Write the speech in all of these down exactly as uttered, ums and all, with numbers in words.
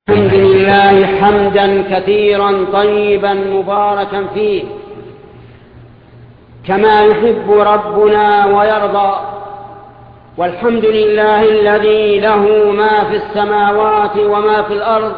الحمد لله حمدا كثيرا طيبا مباركا فيه كما يحب ربنا ويرضى. والحمد لله الذي له ما في السماوات وما في الأرض،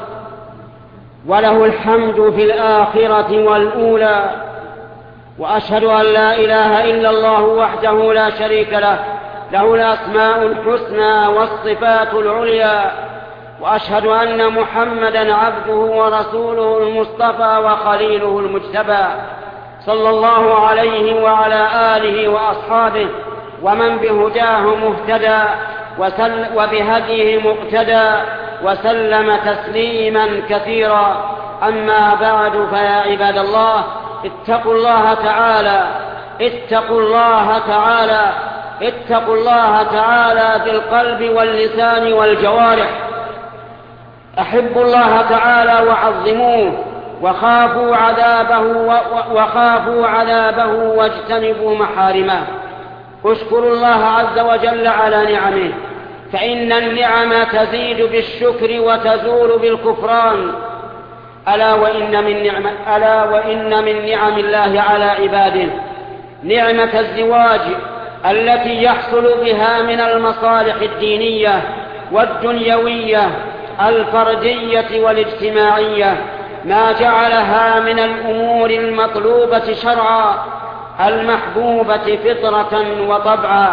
وله الحمد في الآخرة والأولى. وأشهد أن لا إله إلا الله وحده لا شريك له، له الأسماء الحسنى والصفات العليا. وأشهد أن محمدًا عبده ورسوله المصطفى وخليله المجتبى، صلى الله عليه وعلى آله وأصحابه ومن بهداه مهتدى وبهديه مقتدى وسلم تسليمًا كثيرا. أما بعد، فيا عباد الله، اتقوا الله تعالى اتقوا الله تعالى اتقوا الله تعالى بالقلب واللسان والجوارح. أحبوا الله تعالى وعظموه، وخافوا عذابه وخافوا عذابه واجتنبوا محارمه. اشكروا الله عز وجل على نعمه، فإن النعم تزيد بالشكر وتزول بالكفران. ألا وإن من نعم ألا وإن من نعم الله على عباده نعمة الزواج، التي يحصل بها من المصالح الدينية والدنيوية الفردية والاجتماعية ما جعلها من الأمور المطلوبة شرعا المحبوبة فطرة وطبعا.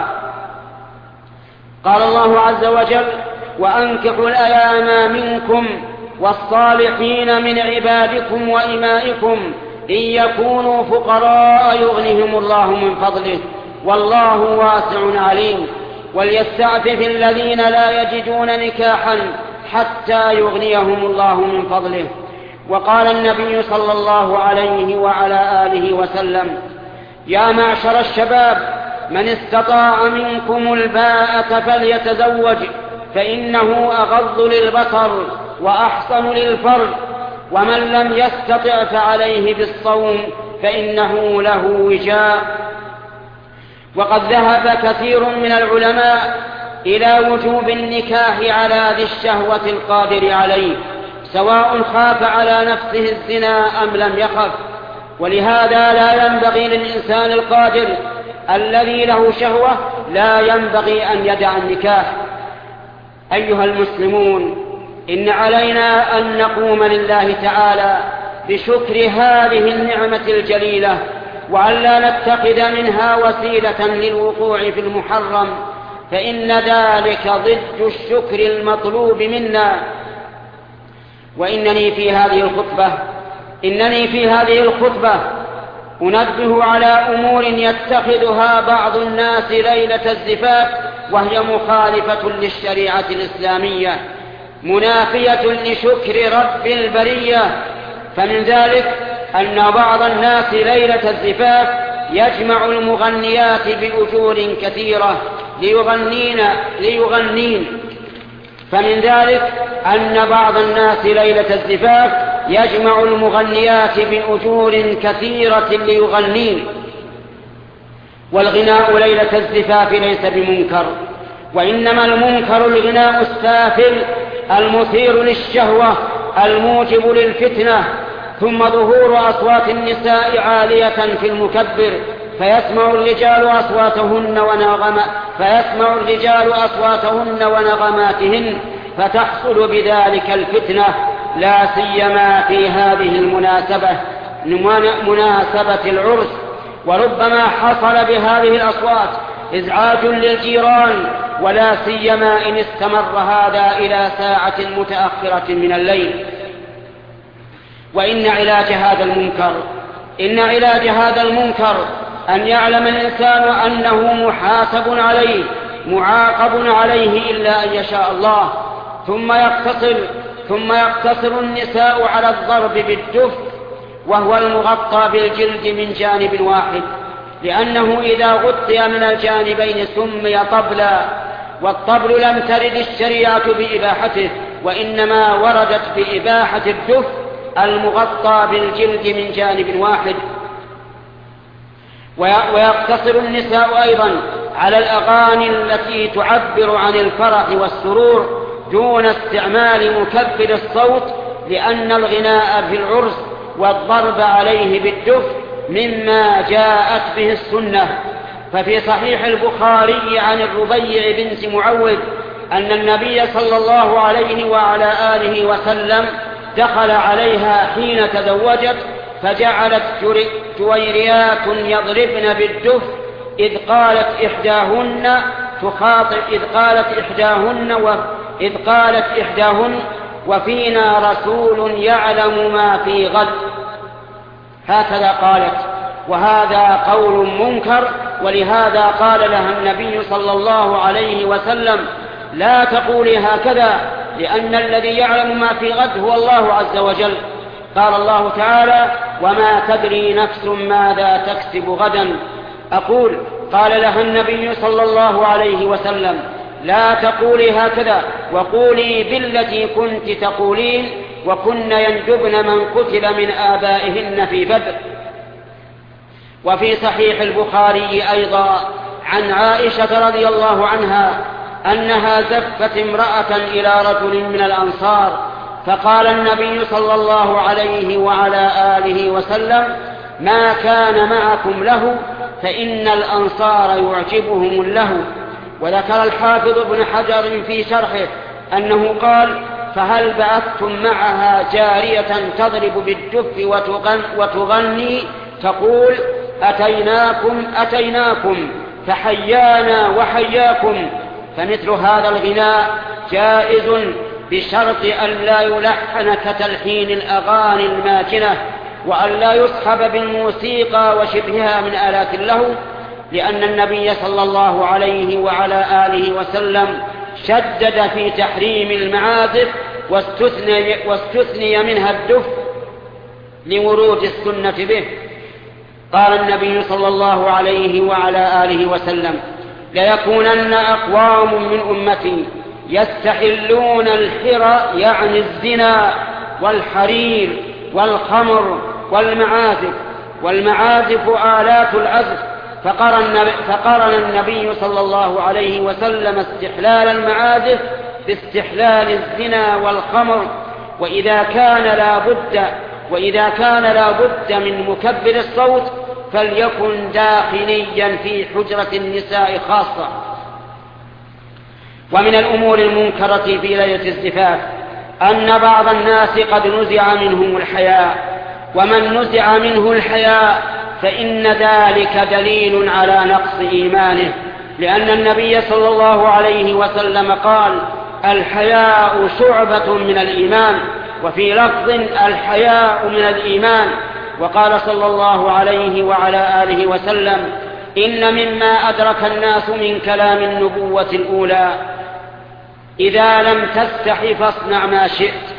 قال الله عز وجل: وأنكحوا الأيام منكم والصالحين من عبادكم وإمائكم إن يكونوا فقراء يغنهم الله من فضله والله واسع عليم. وليستعفف الذين لا يجدون نكاحا حتى يغنيهم الله من فضله. وقال النبي صلى الله عليه وعلى آله وسلم: يا معشر الشباب، من استطاع منكم الباءة فليتزوج، فإنه أغض للبصر وأحصن للفرج، ومن لم يستطع فعليه بالصوم فإنه له وجاء. وقد ذهب كثير من العلماء إلى وجوب النكاح على ذي الشهوة القادر عليه، سواء خاف على نفسه الزنا أم لم يخف. ولهذا لا ينبغي للإنسان القادر الذي له شهوة لا ينبغي أن يدع النكاح. أيها المسلمون، إن علينا أن نقوم لله تعالى بشكر هذه النعمة الجليلة، وأن لا نتخذ منها وسيلة للوقوع في المحرم، فإن ذلك ضد الشكر المطلوب منا. وإنني في هذه الخطبة إنني في هذه الخطبة أنبه على أمور يتخذها بعض الناس ليلة الزفاف، وهي مخالفة للشريعة الإسلامية، منافية لشكر رب البرية. فمن ذلك أن بعض الناس ليلة الزفاف يجمع المغنيات بأجور كثيرة ليغنين ليغنين فمن ذلك أن بعض الناس ليلة الزفاف يجمع المغنيات بأجور كثيرة ليغنين. والغناء ليلة الزفاف ليس بمنكر، وإنما المنكر الغناء السافل المثير للشهوة الموجب للفتنة، ثم ظهور أصوات النساء عالية في المكبر فيسمع الرجال أصواتهن ونغم فيسمع الرجال أصواتهن ونغماتهن فتحصل بذلك الفتنة، لا سيما في هذه المناسبة مناسبة العرس. وربما حصل بهذه الأصوات إزعاج للجيران، ولا سيما إن استمر هذا إلى ساعة متأخرة من الليل. وإن علاج هذا المنكر إن علاج هذا المنكر أن يعلم الإنسان أنه محاسب عليه معاقب عليه إلا أن يشاء الله. ثم يقتصر ثم يقتصر النساء على الضرب بالدف، وهو المغطى بالجلد من جانب واحد، لأنه إذا غطي من الجانبين سمي طبلا، والطبل لم ترد الشريعة بإباحته، وإنما وردت بإباحة الدف المغطى بالجلد من جانب واحد. ويقتصر النساء أيضا على الأغاني التي تعبر عن الفرح والسرور، دون استعمال مكبر الصوت، لأن الغناء في العرس والضرب عليه بالدف مما جاءت به السنة. ففي صحيح البخاري عن الربيع بنت معوذ أن النبي صلى الله عليه وعلى آله وسلم دخل عليها حين تزوجت، فجعلت جويريات يضربن بالدف، إذ قالت إحداهن تخاطب إذ قالت إحداهن و إذ قالت إحداهن وفينا رسول يعلم ما في غد، هكذا قالت، وهذا قول منكر. ولهذا قال لها النبي صلى الله عليه وسلم: لا تقولي هكذا، لأن الذي يعلم ما في غد هو الله عز وجل. قال الله تعالى: وما تدري نفس ماذا تكسب غدا. أقول: قال لها النبي صلى الله عليه وسلم: لا تقولي هكذا، وقولي بالتي كنت تقولين، وكن يندبن من قتل من آبائهن في بدر. وفي صحيح البخاري أيضا عن عائشة رضي الله عنها أنها زفت امرأة إلى رجل من الأنصار، فقال النبي صلى الله عليه وعلى آله وسلم: ما كان معكم له، فإن الأنصار يعجبهم اللهو. وذكر الحافظ ابن حجر في شرحه أنه قال: فهل بعثتم معها جارية تضرب بالدف وتغن وتغني تقول: أتيناكم أتيناكم فحيانا وحياكم؟ فمثل هذا الغناء جائز بشرط أن لا يلحن كتلحين الأغاني الماكنة، وأن لا يصحب بالموسيقى وشبهها من آلات اللهو، لأن النبي صلى الله عليه وعلى آله وسلم شدد في تحريم المعازف، واستثني, واستثني منها الدف لورود السنة به. قال النبي صلى الله عليه وعلى آله وسلم: ليكونن أقوام من أمتي يستحلون الحرى، يعني الزنا والحرير والخمر والمعازف. والمعازف آلات العزف، فقرن, فقرن النبي صلى الله عليه وسلم استحلال المعازف باستحلال الزنا والخمر. وإذا كان لا بد وإذا كان لا بد من مكبر الصوت فليكن داخليا في حجرة النساء خاصة. ومن الأمور المنكرة في ليلة الزفاف أن بعض الناس قد نزع منهم الحياء، ومن نزع منه الحياء فإن ذلك دليل على نقص إيمانه، لأن النبي صلى الله عليه وسلم قال: الحياء شعبة من الإيمان، وفي لفظ: الحياء من الإيمان. وقال صلى الله عليه وعلى آله وسلم: إن مما أدرك الناس من كلام النبوة الأولى: إذا لم تستح فاصنع ما شئت.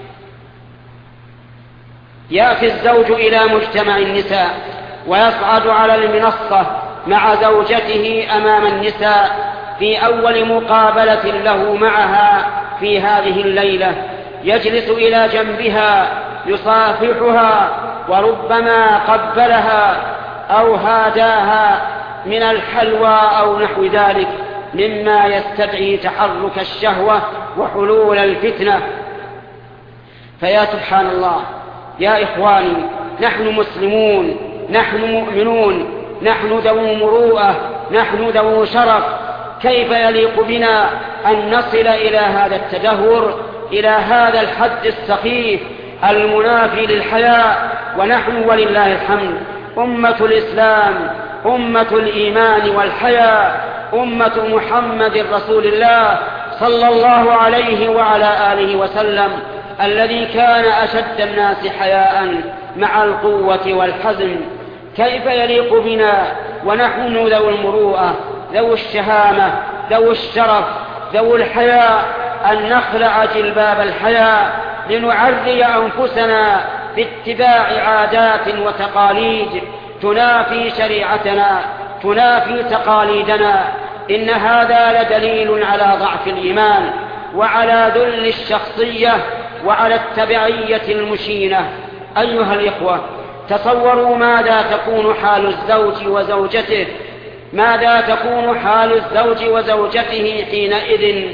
يأتي الزوج إلى مجتمع النساء ويصعد على المنصة مع زوجته أمام النساء في أول مقابلة له معها في هذه الليلة، يجلس إلى جنبها يصافحها، وربما قبلها أو هاداها من الحلوى أو نحو ذلك، مما يستدعي تحرك الشهوة وحلول الفتنة. فيا سبحان الله، يا إخواني، نحن مسلمون، نحن مؤمنون، نحن ذو مروءة، نحن ذو شرف، كيف يليق بنا أن نصل إلى هذا التدهور، إلى هذا الحد السخيف المنافي للحياء؟ ونحن ولله الحمد أمة الإسلام، أمة الإيمان والحياء، أمة محمد رسول الله صلى الله عليه وعلى آله وسلم، الذي كان أشد الناس حياء مع القوة والحزم. كيف يليق بنا ونحن ذو المروءة، ذو الشهامة، ذو الشرف، ذو الحياء، أن نخلع جلباب الحياء لنعري أنفسنا باتباع عادات وتقاليد تنافي شريعتنا، تنافي تقاليدنا؟ إن هذا لدليل على ضعف الإيمان، وعلى ذل الشخصية، وعلى التبعية المشينة. أيها الإخوة، تصوروا ماذا تكون حال الزوج وزوجته ماذا تكون حال الزوج وزوجته حينئذ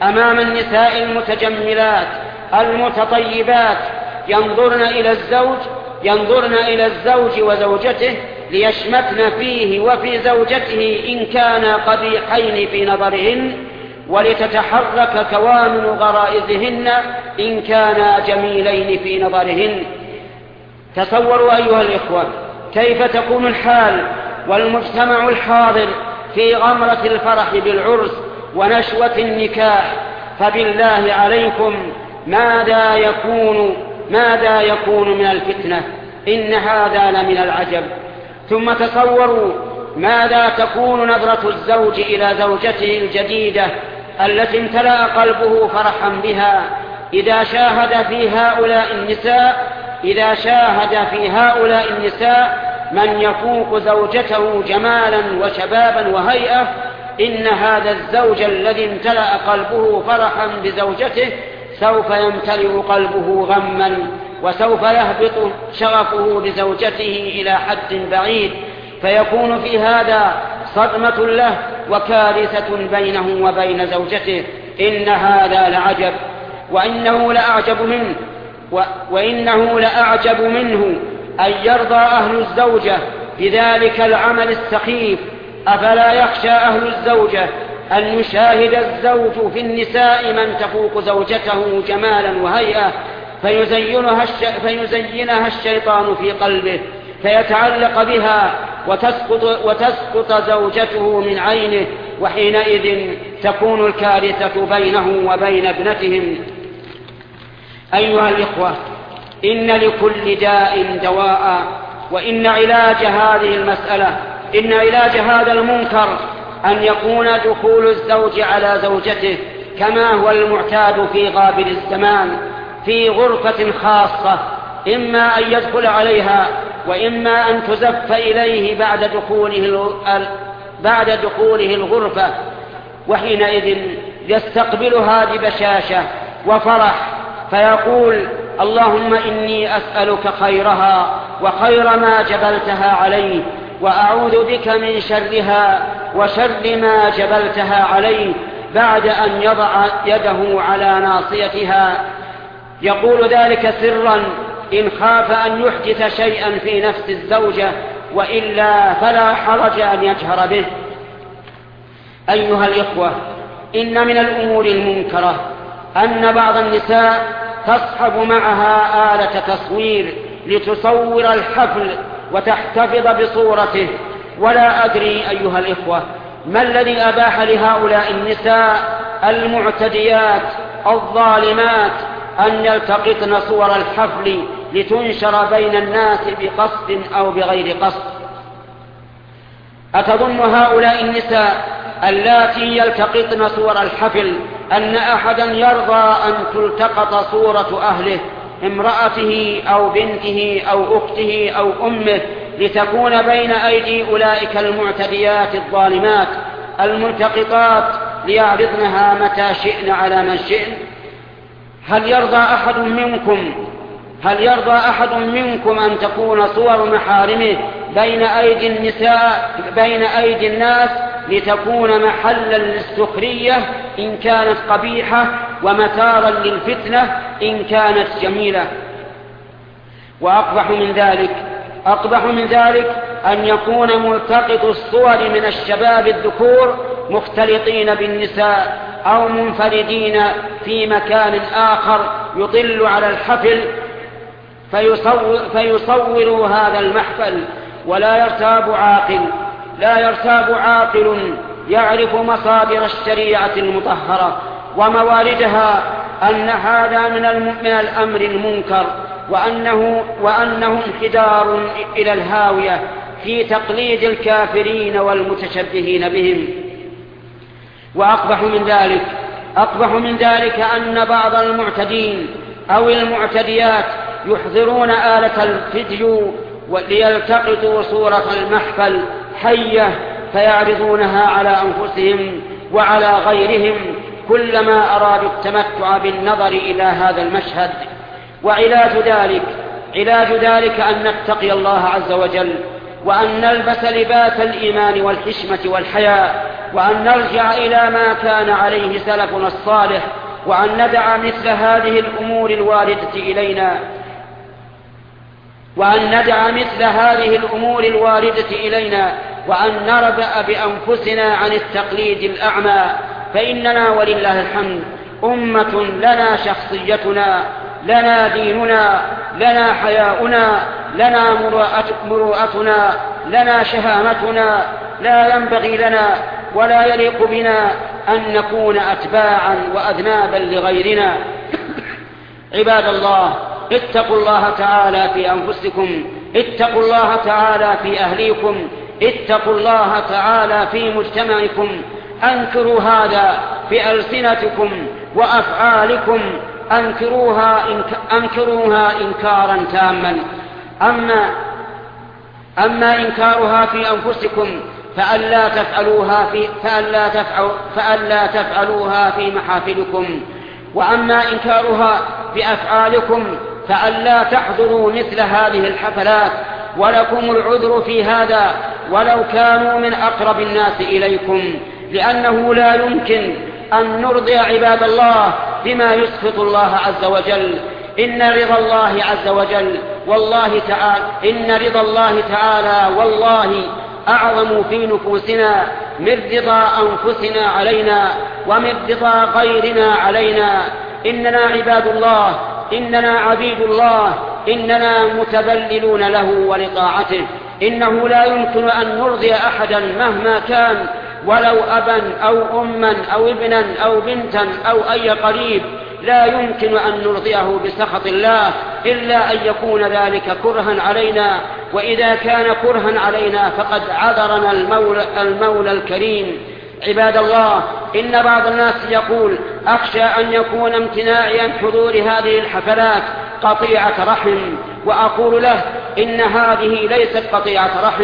أمام النساء المتجملات المتطيبات ينظرن إلى الزوج ينظرن إلى الزوج وزوجته ليشمتن فيه وفي زوجته إن كانا قبيحين في نظرهن، ولتتحرك كوامن غرائزهن إن كانا جميلين في نظرهن. تصوروا أيها الإخوة كيف تكون الحال والمجتمع الحاضر في غمرة الفرح بالعرس ونشوة النكاح، فبالله عليكم ماذا يكون ماذا يكون من الفتنة؟ إن هذا لمن العجب. ثم تصوروا ماذا تكون نظرة الزوج إلى زوجته الجديدة التي امتلأ قلبه فرحا بها إذا شاهد في هؤلاء النساء إذا شاهد في هؤلاء النساء من يفوق زوجته جمالا وشبابا وهيئة. إن هذا الزوج الذي امتلأ قلبه فرحا بزوجته سوف يمتلئ قلبه غما، وسوف يهبط شغفه بزوجته إلى حد بعيد، فيكون في هذا صدمة له وكارثة بينه وبين زوجته. إن هذا لعجب، وإنه لأعجب منه وإنه لأعجب منه أن يرضى أهل الزوجة بذلك العمل السخيف. أفلا يخشى أهل الزوجة أن يشاهد الزوج في النساء من تفوق زوجته جمالا وهيئة فيزينها, الش... فيزينها الشيطان في قلبه فيتعلق بها وتسقط, وتسقط زوجته من عينه، وحينئذ تكون الكارثة بينه وبين ابنتهم. أيها الإخوة إن لكل داء دواء، وإن علاج هذه المسألة إن علاج هذا المنكر أن يكون دخول الزوج على زوجته كما هو المعتاد في غابر الزمان في غرفة خاصة، إما أن يدخل عليها وإما أن تزف إليه بعد دخوله, بعد دخوله الغرفة، وحينئذ يستقبلها ببشاشة وفرح فيقول: اللهم إني أسألك خيرها وخير ما جبلتها عليه، وأعوذ بك من شرها وشر ما جبلتها عليه، بعد أن يضع يده على ناصيتها. يقول ذلك سرا إن خاف أن يحدث شيئا في نفس الزوجة، وإلا فلا حرج أن يجهر به. أيها الإخوة إن من الأمور المنكرة أن بعض النساء تصحب معها آلة تصوير لتصور الحفل وتحتفظ بصورته. ولا أدري أيها الإخوة ما الذي أباح لهؤلاء النساء المعتديات الظالمات أن يلتقطن صور الحفل لتنشر بين الناس بقصد أو بغير قصد. أتظن هؤلاء النساء اللاتي يلتقطن صور الحفل أن أحدا يرضى أن تلتقط صورة أهله، امرأته أو بنته أو أخته أو أمه، لتكون بين أيدي أولئك المعتديات الظالمات الملتقطات ليعرضنها متى شئن على من شئن؟ هل يرضى أحد منكم هل يرضى أحد منكم أن تكون صور محارمه بين أيدي النساء بين أيدي الناس لتكون محلا للسخرية إن كانت قبيحة ومثارا للفتنة إن كانت جميلة؟ وأقبح من ذلك أقبح من ذلك أن يكون ملتقط الصور من الشباب الذكور مختلطين بالنساء أو منفردين في مكان آخر يطل على الحفل فيصور, فيصور هذا المحفل. ولا يرتاب عاقل لا يرتاب عاقل يعرف مصادر الشريعة المطهرة ومواردها أن هذا من الأمر المنكر، وأنه, وأنه انحدار إلى الهاوية في تقليد الكافرين والمتشبهين بهم. وأقبح من ذلك أقبح من ذلك أن بعض المعتدين أو المعتديات يحضرون آلة الفيديو ليلتقطوا صورة المحفل حية فيعرضونها على أنفسهم وعلى غيرهم كلما أرادوا التمتع بالنظر إلى هذا المشهد. وعلاج ذلك علاج ذلك أن نتقي الله عز وجل، وأن نلبس لباس الإيمان والحشمة والحياء، وأن نرجع إلى ما كان عليه سلفنا الصالح، وأن ندع مثل هذه الأمور الواردة إلينا وأن ندع مثل هذه الأمور الواردة إلينا وأن نربأ بأنفسنا عن التقليد الأعمى، فإننا ولله الحمد أمة لنا شخصيتنا، لنا ديننا، لنا حياؤنا، لنا مروءتنا، لنا شهامتنا. لا ينبغي لنا ولا يليق بنا أن نكون أتباعا وأذنابا لغيرنا. عباد الله، اتقوا الله تعالى في أنفسكم، اتقوا الله تعالى في أهليكم، اتقوا الله تعالى في مجتمعكم. أنكروا هذا بألسنتكم وأفعالكم، أنكروها, إنك أنكروها إنكارا تاما. أما, أما إنكارها في أنفسكم فألا تفعلوها في, فألا تفعل فألا تفعلوها في محافلكم. وأما إنكارها بأفعالكم فألا تحضروا مثل هذه الحفلات، ولكم العذر في هذا ولو كانوا من أقرب الناس إليكم، لأنه لا يمكن أن نرضي عباد الله بما يسخط الله عز وجل. إن رضا الله عز وجل والله تعالى إن رضا الله تعالى والله أعظم في نفوسنا من رضا أنفسنا علينا ومن رضا غيرنا علينا. إننا عباد الله، إننا عبيد الله، إننا متذللون له ولطاعته. إنه لا يمكن أن نرضي أحدا مهما كان، ولو أبا أو أما أو ابنا أو بنتا أو أي قريب، لا يمكن أن نرضيه بسخط الله إلا أن يكون ذلك كرها علينا. وإذا كان كرها علينا فقد عذرنا المولى, المولى الكريم. عباد الله، إن بعض الناس يقول: أخشى أن يكون امتناعي عن حضور هذه الحفلات قطيعة رحم. وأقول له: إن هذه ليست قطيعة رحم،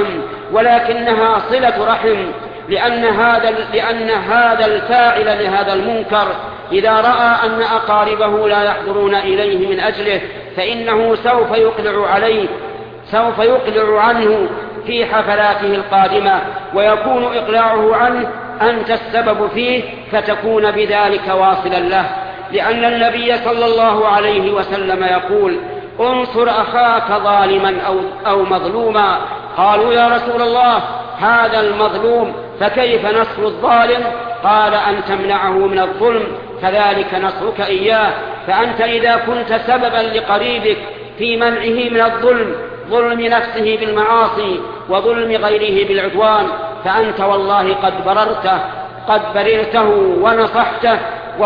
ولكنها صلة رحم، لأن هذا, لأن هذا الفاعل لهذا المنكر إذا رأى أن أقاربه لا يحضرون إليه من أجله فإنه سوف يقلع عليه سوف يقلع عنه في حفلاته القادمة، ويكون إقلاعه عنه أنت السبب فيه، فتكون بذلك واصلا له. لأن النبي صلى الله عليه وسلم يقول: انصر أخاك ظالما أو, أو مظلوما. قالوا: يا رسول الله، هذا المظلوم، فكيف نصر الظالم؟ قال: أن تمنعه من الظلم، كذلك نصرك إياه. فأنت إذا كنت سببا لقريبك في منعه من الظلم، ظلم نفسه بالمعاصي وظلم غيره بالعدوان، فأنت والله قد بررته قد بررته ونصحته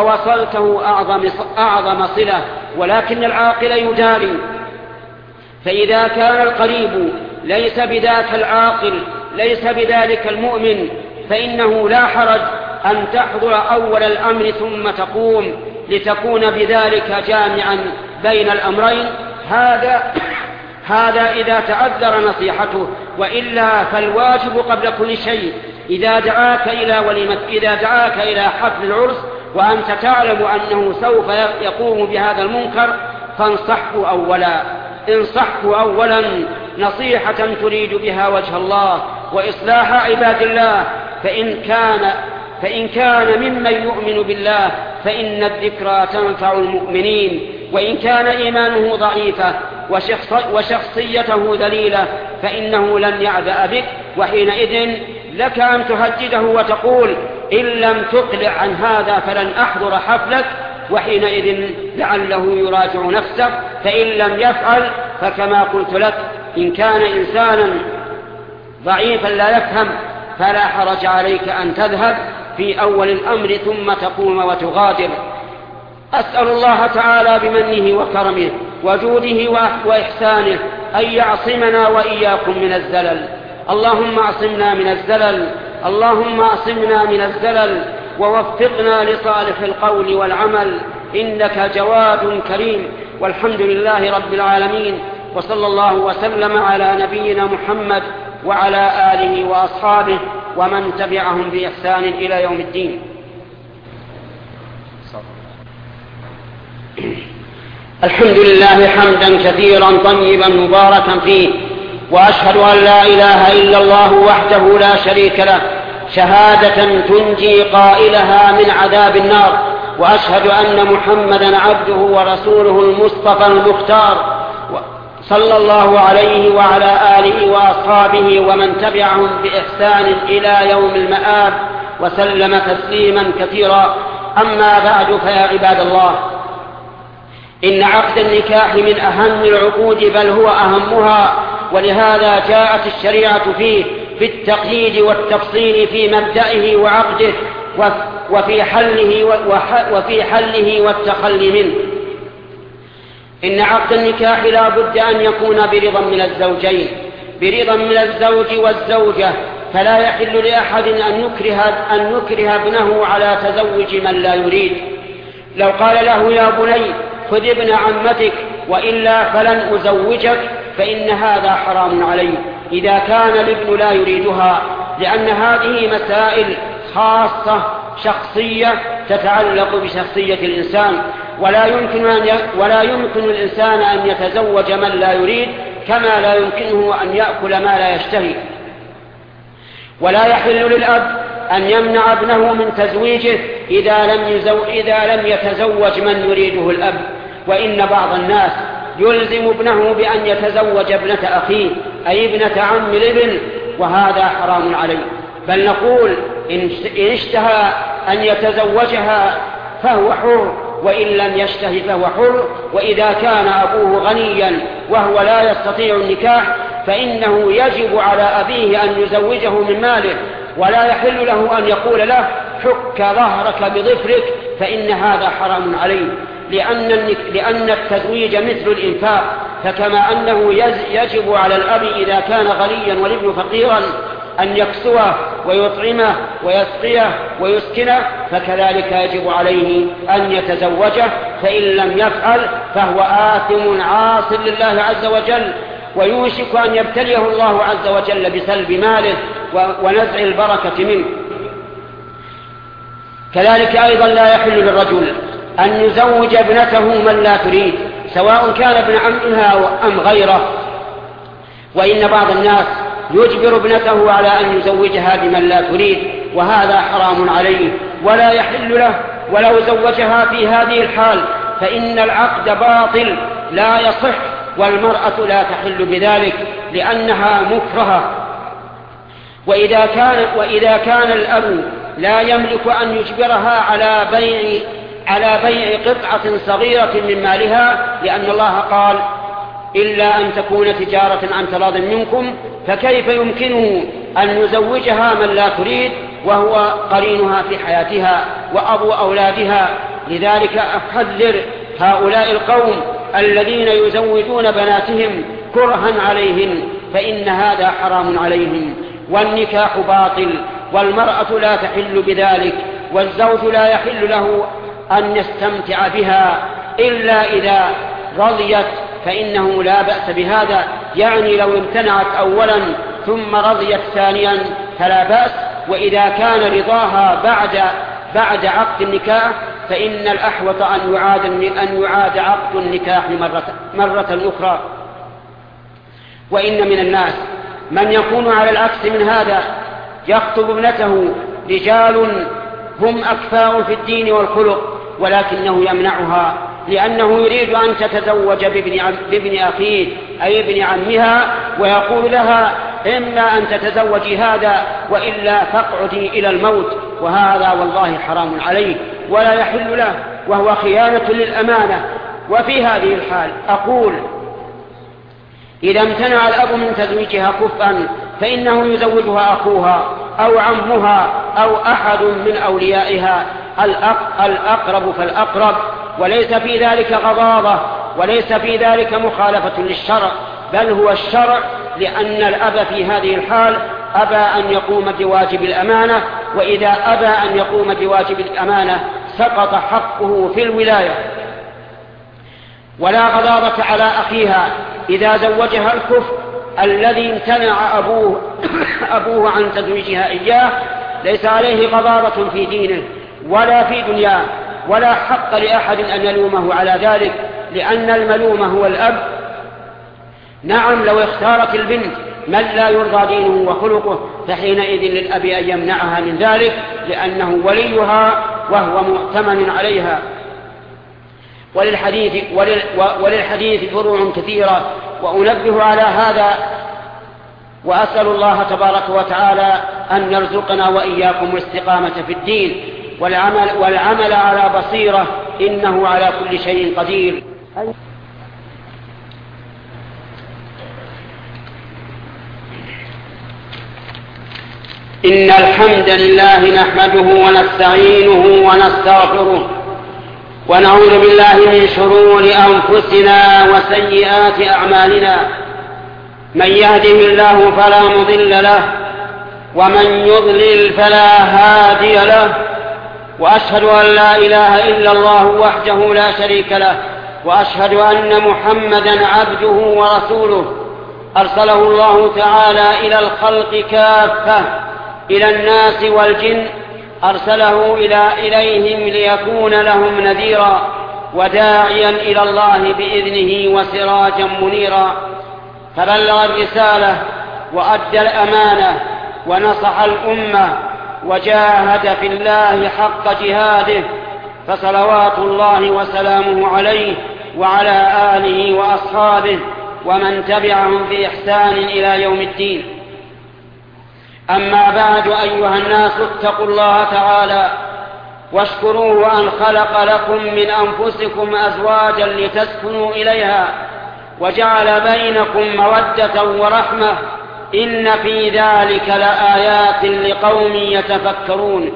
ووصلته أعظم, أعظم صلة. ولكن العاقل يجاري، فإذا كان القريب ليس بذاك العاقل ليس بذلك المؤمن فإنه لا حرج أن تحضر أول الأمر ثم تقوم، لتكون بذلك جامعا بين الأمرين. هذا هذا إذا تعذر نصيحته، وإلا فالواجب قبل كل شيء إذا دعاك إلى وليمة إذا دعاك إلى حفل العرس وأنت تعلم أنه سوف يقوم بهذا المنكر فانصحه أولا انصحه أولا نصيحة تريد بها وجه الله وإصلاح عباد الله. فإن كان فإن كان ممن يؤمن بالله فإن الذكرى تنفع المؤمنين، وإن كان إيمانه ضعيفا وشخصيته ذليلة فإنه لن يعبأ بك، وحينئذ لك أن تهدده وتقول: إن لم تقلع عن هذا فلن أحضر حفلك، وحينئذ لعله يراجع نفسه. فإن لم يفعل فكما قلت لك، إن كان إنسانا ضعيفا لا يفهم فلا حرج عليك أن تذهب في أول الأمر ثم تقوم وتغادر. أسأل الله تعالى بمنه وكرمه وجوده وإحسانه أن يعصمنا وإياكم من الزلل. اللهم اعصمنا من الزلل اللهم اعصمنا من الزلل ووفقنا لصالح القول والعمل، إنك جواد كريم. والحمد لله رب العالمين، وصلى الله وسلم على نبينا محمد وعلى آله وأصحابه ومن تبعهم بإحسان إلى يوم الدين. الحمد لله حمدا كثيرا طيبا مباركا فيه، وأشهد أن لا إله إلا الله وحده لا شريك له، شهادة تنجي قائلها من عذاب النار، وأشهد أن محمدا عبده ورسوله المصطفى المختار صلى الله عليه وعلى آله وأصحابه ومن تبعهم بإحسان إلى يوم المآب وسلم تسليما كثيرا. أما بعد، فيا عباد الله، إن عقد النكاح من أهم العقود، بل هو أهمها، ولهذا جاءت الشريعة فيه بالتقييد والتفصيل في مبدئه وعقده وفي حله وفي حله والتخلي منه. إن عقد النكاح لا بد أن يكون برضا من الزوجين، برضا من الزوج والزوجة، فلا يحل لأحد أن يكره, أن يكره ابنه على تزوج من لا يريد. لو قال له: يا بني خذ ابن عمتك وإلا فلن أزوجك، فإن هذا حرام عليه إذا كان الابن لا يريدها، لأن هذه مسائل خاصة شخصية تتعلق بشخصية الإنسان، ولا يمكن, أن ي... ولا يمكن الإنسان أن يتزوج من لا يريد، كما لا يمكنه أن يأكل ما لا يشتهي. ولا يحل للأب أن يمنع ابنه من تزويجه إذا لم, يزو... إذا لم يتزوج من يريده الأب. وإن بعض الناس يلزم ابنه بأن يتزوج ابنة أخيه، أي ابنة عم الابن، وهذا حرام عليه. بل نقول: إن اشتهى أن يتزوجها فهو حر، وإن لم يشتهي فهو حر. وإذا كان أبوه غنيا وهو لا يستطيع النكاح، فإنه يجب على أبيه أن يزوجه من ماله، ولا يحل له أن يقول له: حك ظهرك بظفرك، فإن هذا حرام عليه، لأن, لأن التزويج مثل الإنفاق، فكما أنه يجب على الأب إذا كان غنيا والابن فقيرا أن يكسوه ويطعمه ويسقيه ويسكنه، فكذلك يجب عليه أن يتزوجه، فإن لم يفعل فهو آثم عاص لله عز وجل، ويوشك أن يبتليه الله عز وجل بسلب ماله ونزع البركة منه. كذلك أيضا لا يحل للرجل أن يزوج ابنته من لا تريد، سواء كان ابن عمها أم غيره. وإن بعض الناس يجبر ابنته على أن يزوجها بمن لا تريد، وهذا حرام عليه ولا يحل له. ولو زوجها في هذه الحال فإن العقد باطل لا يصح، والمرأة لا تحل بذلك لأنها مكرهة. وإذا كان, وإذا كان الأب لا يملك أن يجبرها على بيع على بيع قطعة صغيرة من مالها، لأن الله قال: إلا أن تكون تجارة عن تراض منكم، فكيف يمكنه أن يزوجها من لا تريد وهو قرينها في حياتها وأبو أولادها؟ لذلك أحذر هؤلاء القوم الذين يزوجون بناتهم كرها عليهم، فإن هذا حرام عليهم، والنكاح باطل، والمرأة لا تحل بذلك، والزوج لا يحل له أن يستمتع بها إلا إذا رضيت، فإنه لا بأس بهذا. يعني لو امتنعت أولا ثم رضيت ثانيا فلا بأس. وإذا كان رضاها بعد بعد عقد النكاح فإن الأحوط أن يعاد أن يعاد عقد النكاح مرة مرة أخرى. وإن من الناس من يكون على العكس من هذا، يخطب ابنته رجال هم أكفاء في الدين والخلق، ولكنه يمنعها لأنه يريد أن تتزوج بابن, عم بابن أخيه أي ابن عمها، ويقول لها: إما أن تتزوجي هذا وإلا فاقعدي إلى الموت. وهذا والله حرام عليه ولا يحل له، وهو خيانة للأمانة. وفي هذه الحال أقول: إذا امتنع الأب من تزويجها كفءا فإنه يزوجها أخوها أو عمها أو أحد من أوليائها، الأقرب فالأقرب، وليس في ذلك غضاضة، وليس في ذلك مخالفة للشرع، بل هو الشرع، لأن الأب في هذه الحال أبى أن يقوم بواجب الأمانة، وإذا أبى أن يقوم بواجب الأمانة سقط حقه في الولاية. ولا غضاضة على أخيها إذا زوجها الكفء الذي امتنع أبوه, أبوه عن تزويجها إياه، ليس عليه غضاضة في دينه ولا في دنياه، ولا حق لأحد أن يلومه على ذلك، لأن الملوم هو الأب. نعم، لو اختارت البنت من لا يرضى دينه وخلقه، فحينئذ للأب أن يمنعها من ذلك لأنه وليها وهو مؤتمن عليها. وللحديث, وللحديث فروع كثيرة، وأنبه على هذا، وأسأل الله تبارك وتعالى أن يرزقنا وإياكم الاستقامة في الدين والعمل, والعمل على بصيرة، إنه على كل شيء قدير. إن الحمد لله نحمده ونستعينه ونستغفره، ونعوذ بالله من شرور أنفسنا وسيئات أعمالنا. من يهده الله فلا مضل له، ومن يضلل فلا هادي له، وأشهد أن لا إله إلا الله وحده لا شريك له، وأشهد أن محمدا عبده ورسوله أرسله الله تعالى إلى الخلق كافة، إلى الناس والجن، أرسله إلى إليهم ليكون لهم نذيرا وداعيا إلى الله بإذنه وسراجا منيرا. فبلغ الرسالة وأدى الأمانة ونصح الأمة وجاهد في الله حق جهاده، فصلوات الله وسلامه عليه وعلى آله وأصحابه ومن تبعهم بإحسان إلى يوم الدين. أما بعد، أيها الناس، اتقوا الله تعالى واشكروه أن خلق لكم من أنفسكم أزواجا لتسكنوا إليها وجعل بينكم مودة ورحمة، إن في ذلك لآيات لقوم يتفكرون.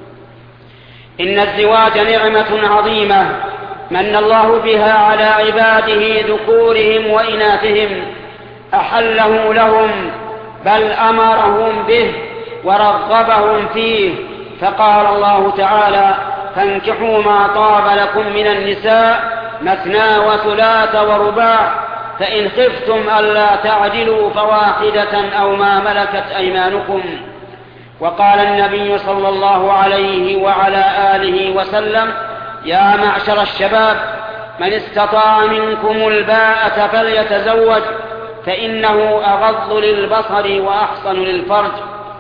إن الزواج نعمة عظيمة من الله بها على عباده ذكورهم وإناثهم، أحله لهم بل أمرهم به ورغبهم فيه، فقال الله تعالى: فانكحوا ما طاب لكم من النساء مثنى وثلاث ورباع، فإن خفتم ألا تعدلوا فواحدة أو ما ملكت أيمانكم. وقال النبي صلى الله عليه وعلى آله وسلم: يا معشر الشباب، من استطاع منكم الباءة فليتزوج، فإنه أغض للبصر وأحصن للفرج.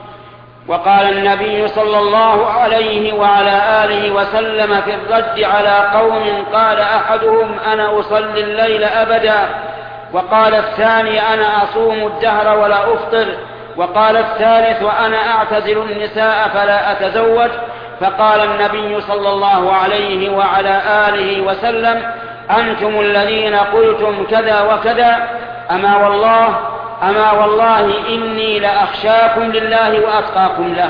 وقال النبي صلى الله عليه وعلى آله وسلم في الرد على قوم قال أحدهم: أنا أصلي الليل أبدا، وقال الثاني: أنا أصوم الدهر ولا أفطر، وقال الثالث: وأنا أعتزل النساء فلا أتزوج. فقال النبي صلى الله عليه وعلى آله وسلم: أنتم الذين قلتم كذا وكذا، أما والله أما والله إني لأخشاكم لله وأتقاكم له،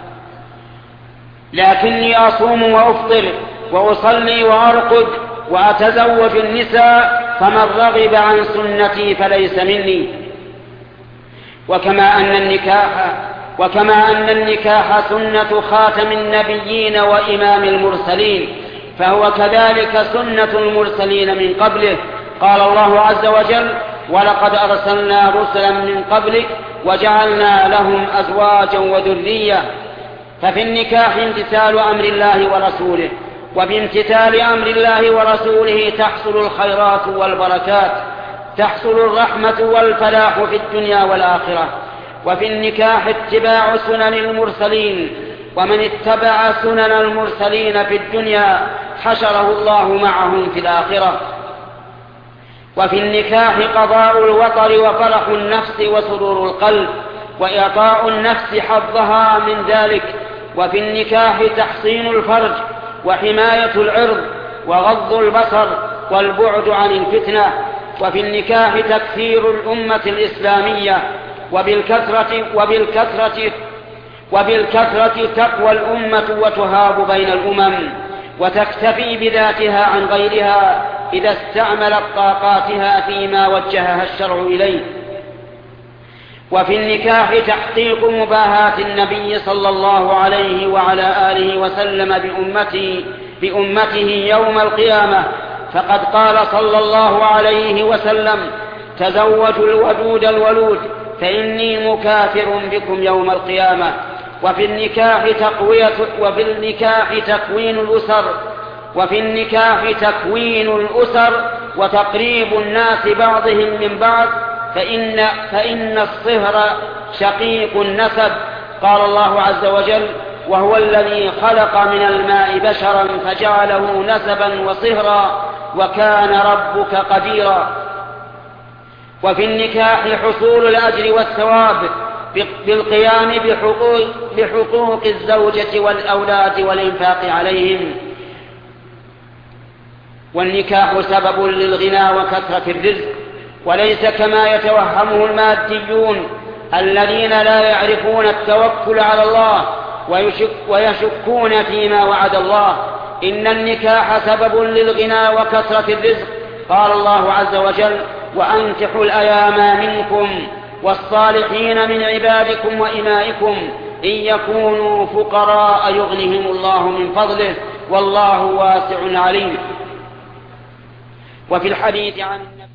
لكني أصوم وأفطر وأصلي وأرقد وأتزوج النساء، فمن رغب عن سنتي فليس مني. وكما أن النكاح وكما أن النكاح سنة خاتم النبيين وإمام المرسلين، فهو كذلك سنة المرسلين من قبله. قال الله عز وجل: ولقد أرسلنا رسلا من قبلك وجعلنا لهم أزواجا وذرية. ففي النكاح امتثال أمر الله ورسوله، وبامتثال أمر الله ورسوله تحصل الخيرات والبركات، تحصل الرحمة والفلاح في الدنيا والآخرة. وفي النكاح اتباع سنن المرسلين، ومن اتبع سنن المرسلين في الدنيا حشره الله معهم في الآخرة. وفي النكاح قضاء الوطر وفرح النفس وسرور القلب، وإعطاء النفس حظها من ذلك. وفي النكاح تحصين الفرج وحماية العرض وغض البصر والبعد عن الفتنة. وفي النكاح تكثير الأمة الإسلامية، وبالكثرة, وبالكثرة, وبالكثرة تقوى الأمة وتهاب بين الأمم، وتكتفي بذاتها عن غيرها إذا استعملت طاقاتها فيما وجهها الشرع إليه. وفي النكاح تحقيق مباهاة النبي صلى الله عليه وعلى آله وسلم بأمته, بأمته يوم القيامة، فقد قال صلى الله عليه وسلم: تزوجوا الودود الولود فإني مكافر بكم يوم القيامة. وفي النكاح تقوية وفي النكاح تكوين الأسر وفي النكاح تكوين الأسر وتقريب الناس بعضهم من بعض، فإن, فإن الصهر شقيق النسب. قال الله عز وجل: وهو الذي خلق من الماء بشرا فجعله نسبا وصهرا وكان ربك قديرا. وفي النكاح حصول الأجر والثواب بالقيام بحقوق, بحقوق الزوجة والأولاد والإنفاق عليهم. والنكاح سبب للغنى وكثرة الرزق، وليس كما يتوهمه الماديون الذين لا يعرفون التوكل على الله ويشك ويشكون فيما وعد الله. إن النكاح سبب للغنى وكثرة الرزق. قال الله عز وجل: وأنكحوا الأيام منكم والصالحين من عبادكم وإمائكم إن يكونوا فقراء يغنهم الله من فضله والله واسع عليم. وفي الحديث عن النبي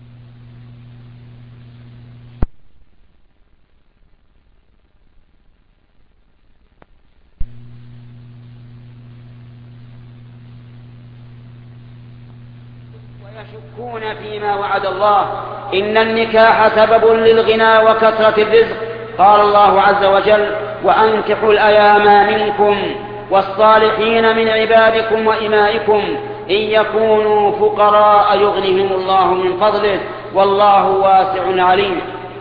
ويشكون فيما وعد الله. إن النكاح سبب للغنى وكثرة الرزق. قال الله عز وجل: وأنكحوا الأيام منكم والصالحين من عبادكم وإمائكم إن يكونوا فقراء يغنهم الله من فضله والله واسع عليم.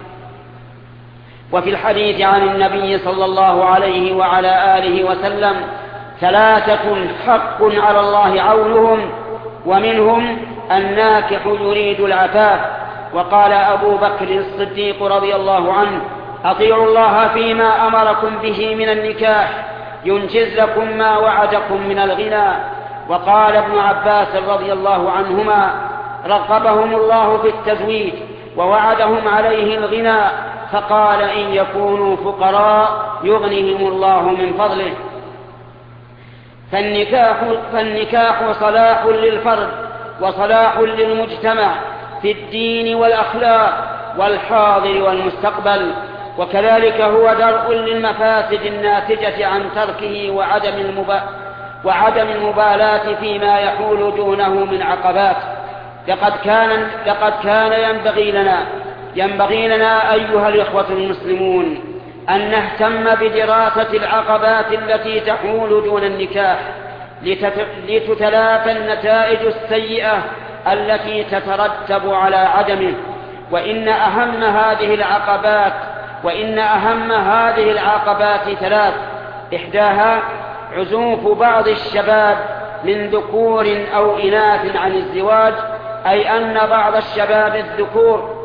وفي الحديث عن النبي صلى الله عليه وعلى آله وسلم: ثلاثة حق على الله عونهم، ومنهم الناكح يريد العفاف. وقال أبو بكر الصديق رضي الله عنه: أطيعوا الله فيما أمركم به من النكاح ينجز لكم ما وعدكم من الغنى. وقال ابن عباس رضي الله عنهما: رغبهم الله في التزويج ووعدهم عليه الغنى، فقال: إن يكونوا فقراء يغنيهم الله من فضله. فالنكاح, فالنكاح صلاح للفرد وصلاح للمجتمع في الدين والأخلاق والحاضر والمستقبل، وكذلك هو درء للمفاسد الناتجة عن تركه وعدم المبا... وعدم المبالاة فيما يحول دونه من عقبات. لقد كان, لقد كان ينبغي لنا ينبغي لنا أيها الإخوة المسلمون أن نهتم بدراسة العقبات التي تحول دون النكاح لتتلافى النتائج السيئة التي تترتب على عدمه. وإن أهم هذه العقبات وإن أهم هذه العقبات ثلاث: إحداها عزوف بعض الشباب من ذكور أو إناث عن الزواج، أي أن بعض الشباب الذكور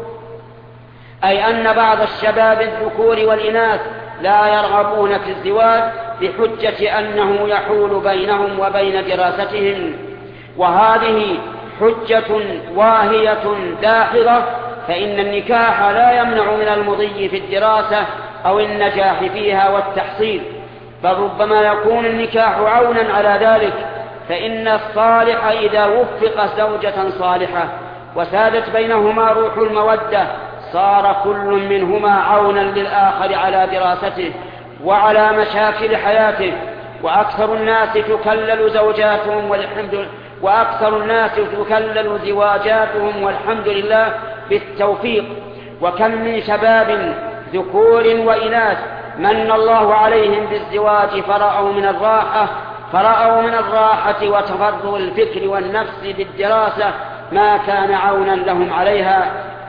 أي أن بعض الشباب الذكور والإناث لا يرغبون في الزواج بحجة أنه يحول بينهم وبين دراستهم، وهذه حجة واهية داحضة، فإن النكاح لا يمنع من المضي في الدراسة أو النجاح فيها والتحصيل، بل ربما يكون النكاح عونا على ذلك. فإن الصالح إذا وفق زوجة صالحة وسادت بينهما روح المودة صار كل منهما عونا للآخر على دراسته وعلى مشاكل حياته. وأكثر الناس تكلل زوجاتهم والحمد وأكثر الناس تكلل زواجاتهم والحمد لله بالتوفيق. وكم من شباب ذكور وإناث من الله عليهم بالزواج فرأوا من الراحة فرأوا من الراحة وتفرغ الفكر والنفس بالدراسة ما كان عونا لهم عليها.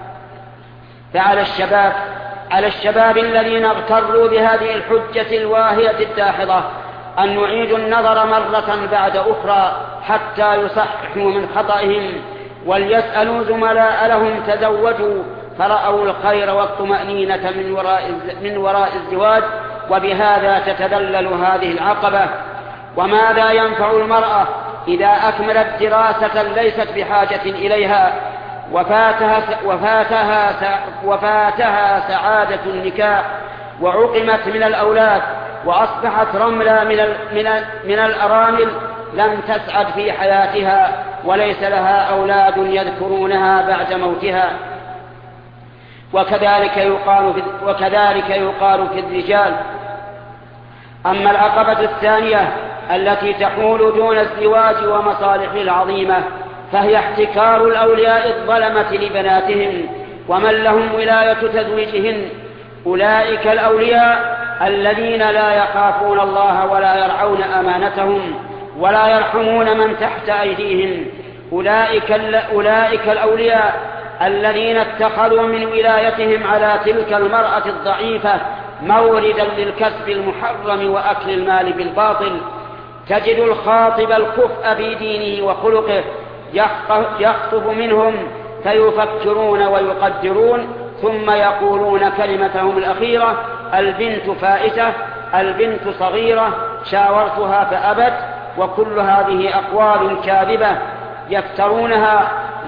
فعلى الشباب على الشباب الذين اغتروا بهذه الحجة الواهية الداحضة أن نعيدوا النظر مرة بعد أخرى حتى يصححوا من خطئهم، وليسألوا زملاء لهم تزوجوا فرأوا الخير والطمأنينة من وراء من وراء الزواج، وبهذا تتذلل هذه العقبة. وماذا ينفع المرأة إذا أكملت دراسة ليست بحاجة إليها وفاتها وفاتها وفاتها سعادة النكاح وعقمت من الأولاد وأصبحت رملا من من من الأرامل لم تسعد في حياتها وليس لها أولاد يذكرونها بعد موتها. وكذلك يقال في وكذلك يقال في الرجال. أما العقبة الثانية التي تحول دون الزواج ومصالحه العظيمة فهي احتكار الأولياء الظلمة لبناتهم ومن لهم ولاية تزويجهن. أولئك الأولياء الذين لا يخافون الله ولا يرعون أمانتهم ولا يرحمون من تحت أيديهم. أولئك, أولئك الأولياء الذين اتخذوا من ولايتهم على تلك المرأة الضعيفة موردا للكسب المحرم وأكل المال بالباطل. تجد الخاطب الكفء في دينه وخلقه يخطب منهم فيفكرون ويقدرون ثم يقولون كلمتهم الأخيرة: البنت فائتة، البنت صغيرة، شاورتها فأبت. وكل هذه أقوال كاذبة يفترونها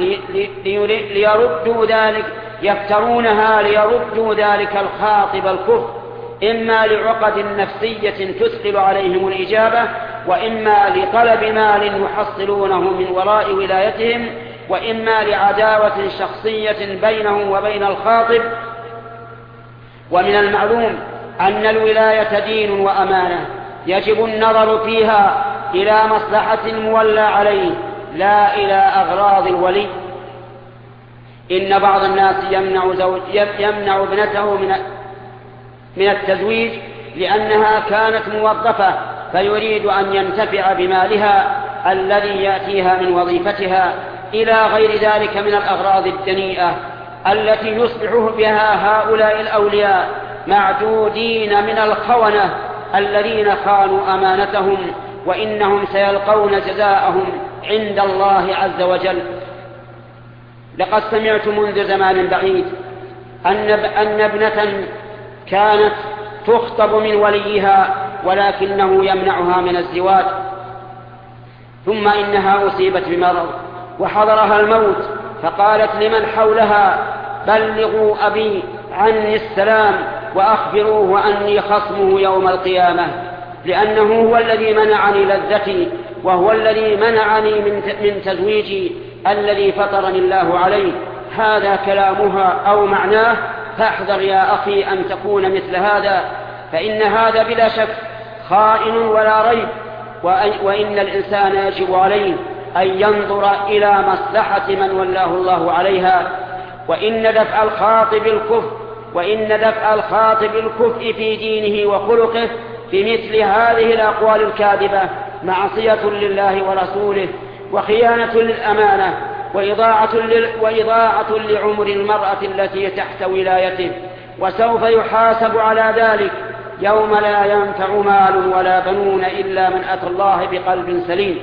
ليردوا ذلك يفترونها ليردوا ذلك الخاطب الكفء، إما لعقد نفسية تثقل عليهم الإجابة، وإما لطلب مال يحصلونه من وراء ولايتهم، وإما لعداوة شخصية بينهم وبين الخاطب. ومن المعلوم أن الولاية دين وأمانة يجب النظر فيها إلى مصلحة المولى عليه لا إلى أغراض الولي. إن بعض الناس يمنع, زوج يمنع ابنته من من التزويج لأنها كانت موظفة، فيريد أن ينتفع بمالها الذي يأتيها من وظيفتها، إلى غير ذلك من الأغراض الدنيئة التي يصبح بها هؤلاء الأولياء معدودين من الخونة الذين خانوا أمانتهم، وإنهم سيلقون جزاءهم عند الله عز وجل. لقد سمعت منذ زمان بعيد أن ابنة كانت تخطب من وليها ولكنه يمنعها من الزواج، ثم إنها أصيبت بمرض وحضرها الموت، فقالت لمن حولها: بلغوا أبي عني السلام وأخبروه أني خصمه يوم القيامة، لأنه هو الذي منعني لذتي، وهو الذي منعني من تزويجي الذي فطرني الله عليه. هذا كلامها أو معناه، فاحذر يا أخي أن تكون مثل هذا، فإن هذا بلا شك خائن ولا ريب، وإن الإنسان يجب عليه أن ينظر إلى مصلحة من ولاه الله عليها. وإن دفع الخاطب الكفء وإن دفع الخاطب الكفء في دينه وخلقه بمثل هذه الأقوال الكاذبة معصية لله ورسوله، وخيانة للأمانة، وإضاعة, لل... وإضاعة لعمر المرأة التي تحت ولايته، وسوف يحاسب على ذلك يوم لا ينفع مال ولا بنون إلا من أتى الله بقلب سليم.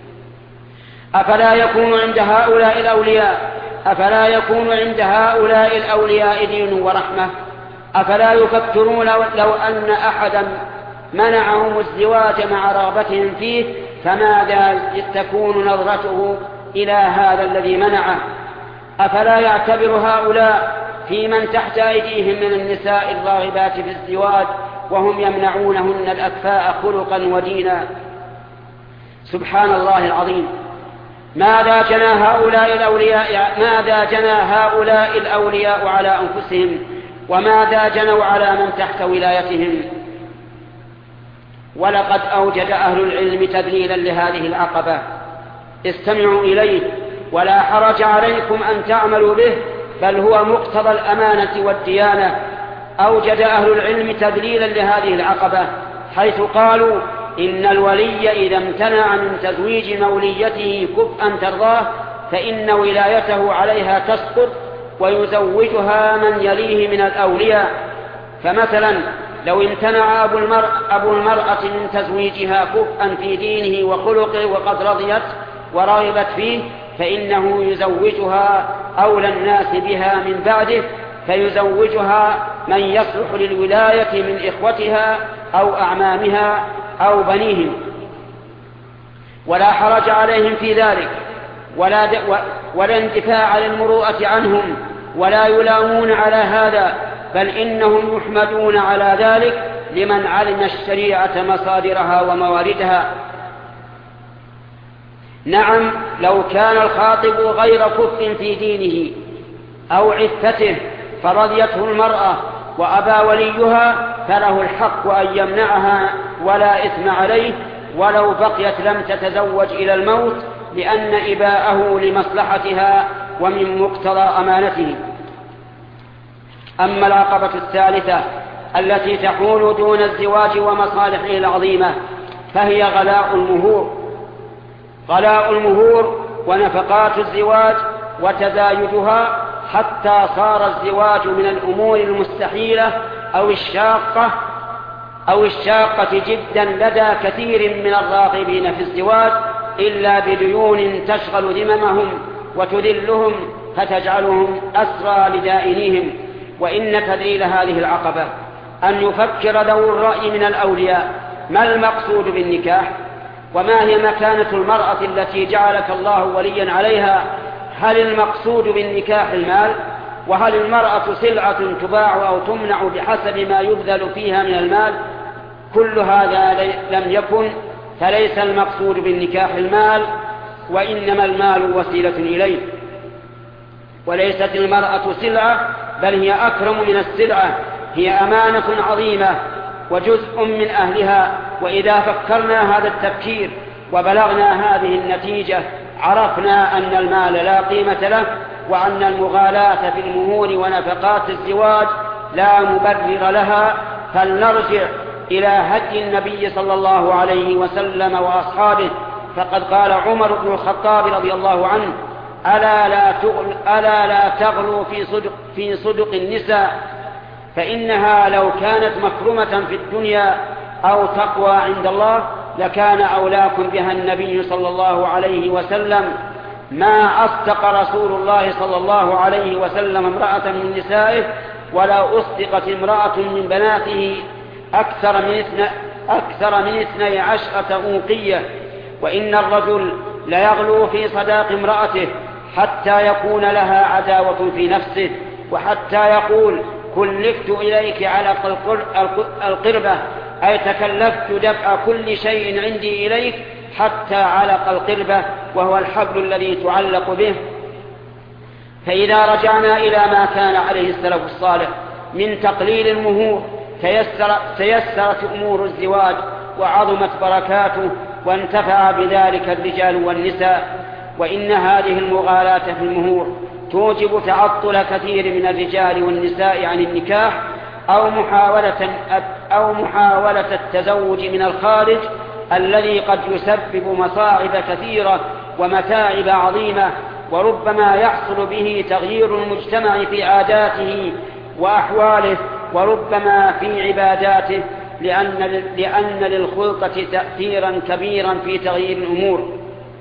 أفلا يكون عند هؤلاء الأولياء أفلا يكون عند هؤلاء الأولياء دين ورحمة؟ أفلا يفكرون لو أن أحدا منعهم الزواج مع رغبتهم فيه فماذا تكون نظرته إلى هذا الذي منعه؟ أفلا يعتبر هؤلاء في من تحت أيديهم من النساء الراغبات في الزواج وهم يمنعونهن الأكفاء خلقا ودينا؟ سبحان الله العظيم. ماذا جنى هؤلاء الأولياء ماذا جنى هؤلاء الأولياء على أنفسهم، وماذا جنوا على من تحت ولايتهم؟ ولقد أوجد أهل العلم تذليلا لهذه العقبة، استمعوا إليه ولا حرج عليكم أن تعملوا به، بل هو مقتضى الأمانة والديانة. أوجد أهل العلم تذليلا لهذه العقبة حيث قالوا إن الولي إذا امتنع من تزويج موليته كفءا ترضاه فإن ولايته عليها تسقط ويزوجها من يليه من الأولياء. فمثلا لو امتنع أبو المرأة, أبو المرأة من تزويجها كفءا في دينه وخلقه وقد رضيت ورغبت فيه فإنه يزوجها أولى الناس بها من بعده، فيزوجها من يصلح للولاية من إخوتها أو أعمامها أو بنيهم، ولا حرج عليهم في ذلك، ولا, ولا اندفاع للمروءة عنهم، ولا يلامون على هذا، بل إنهم يحمدون على ذلك لمن علم الشريعة مصادرها ومواردها. نعم، لو كان الخاطب غير كفء في دينه أو عفته فرضيته المرأة وأبى وليها فله الحق أن يمنعها ولا إثم عليه، ولو بقيت لم تتزوج إلى الموت، لأن إباءه لمصلحتها ومن مقتضى أمانته. أما العقبة الثالثة التي تحول دون الزواج ومصالحه العظيمة فهي غلاء المهور غلاء المهور ونفقات الزواج وتزايدها، حتى صار الزواج من الأمور المستحيلة أو الشاقة أو الشاقة جدا لدى كثير من الراغبين في الزواج، إلا بديون تشغل ذممهم وتذلهم فتجعلهم أسرى لدائنيهم. وإن تذليل هذه العقبة أن يفكر ذو الرأي من الأولياء ما المقصود بالنكاح، وما هي مكانة المرأة التي جعلك الله وليا عليها. هل المقصود بالنكاح المال؟ وهل المرأة سلعة تباع أو تمنع بحسب ما يبذل فيها من المال؟ كل هذا لم يكن، فليس المقصود بالنكاح المال، وإنما المال وسيلة إليه. وليست المرأة سلعة، بل هي أكرم من السلعة، هي أمانة عظيمة وجزء من أهلها. وإذا فكرنا هذا التفكير وبلغنا هذه النتيجة عرفنا أن المال لا قيمة له، وأن المغالاة في المهور ونفقات الزواج لا مبرر لها. فلنرجع إلى هدي النبي صلى الله عليه وسلم وأصحابه، فقد قال عمر بن الخطاب رضي الله عنه: ألا لا تغل ألا لا تغلوا في صدق, في صدق النساء، فإنها لو كانت مكرمة في الدنيا أو تقوى عند الله لكان أولاكم بها النبي صلى الله عليه وسلم. ما أصدق رسول الله صلى الله عليه وسلم امرأة من نسائه، ولا أصدقت امرأة من بناته أكثر من اثنى أكثر من اثني عشرة أوقية. وإن الرجل ليغلو في صداق امرأته حتى يكون لها عداوة في نفسه، وحتى يقول: كلفت إليك على القربة، أي تكلفت دفع كل شيء عندي إليك حتى علق القربة، وهو الحبل الذي تعلق به. فإذا رجعنا إلى ما كان عليه السلف الصالح من تقليل المهور تيسر تيسرت أمور الزواج وعظمت بركاته، وانتفع بذلك الرجال والنساء. وإن هذه المغالاة في المهور توجب تعطل كثير من الرجال والنساء عن النكاح أو محاولة, أو محاولة التزوج من الخارج، الذي قد يسبب مصاعب كثيرة ومتاعب عظيمة، وربما يحصل به تغيير المجتمع في عاداته وأحواله، وربما في عباداته، لأن, لأن للخلطة تأثيرا كبيرا في تغيير الأمور.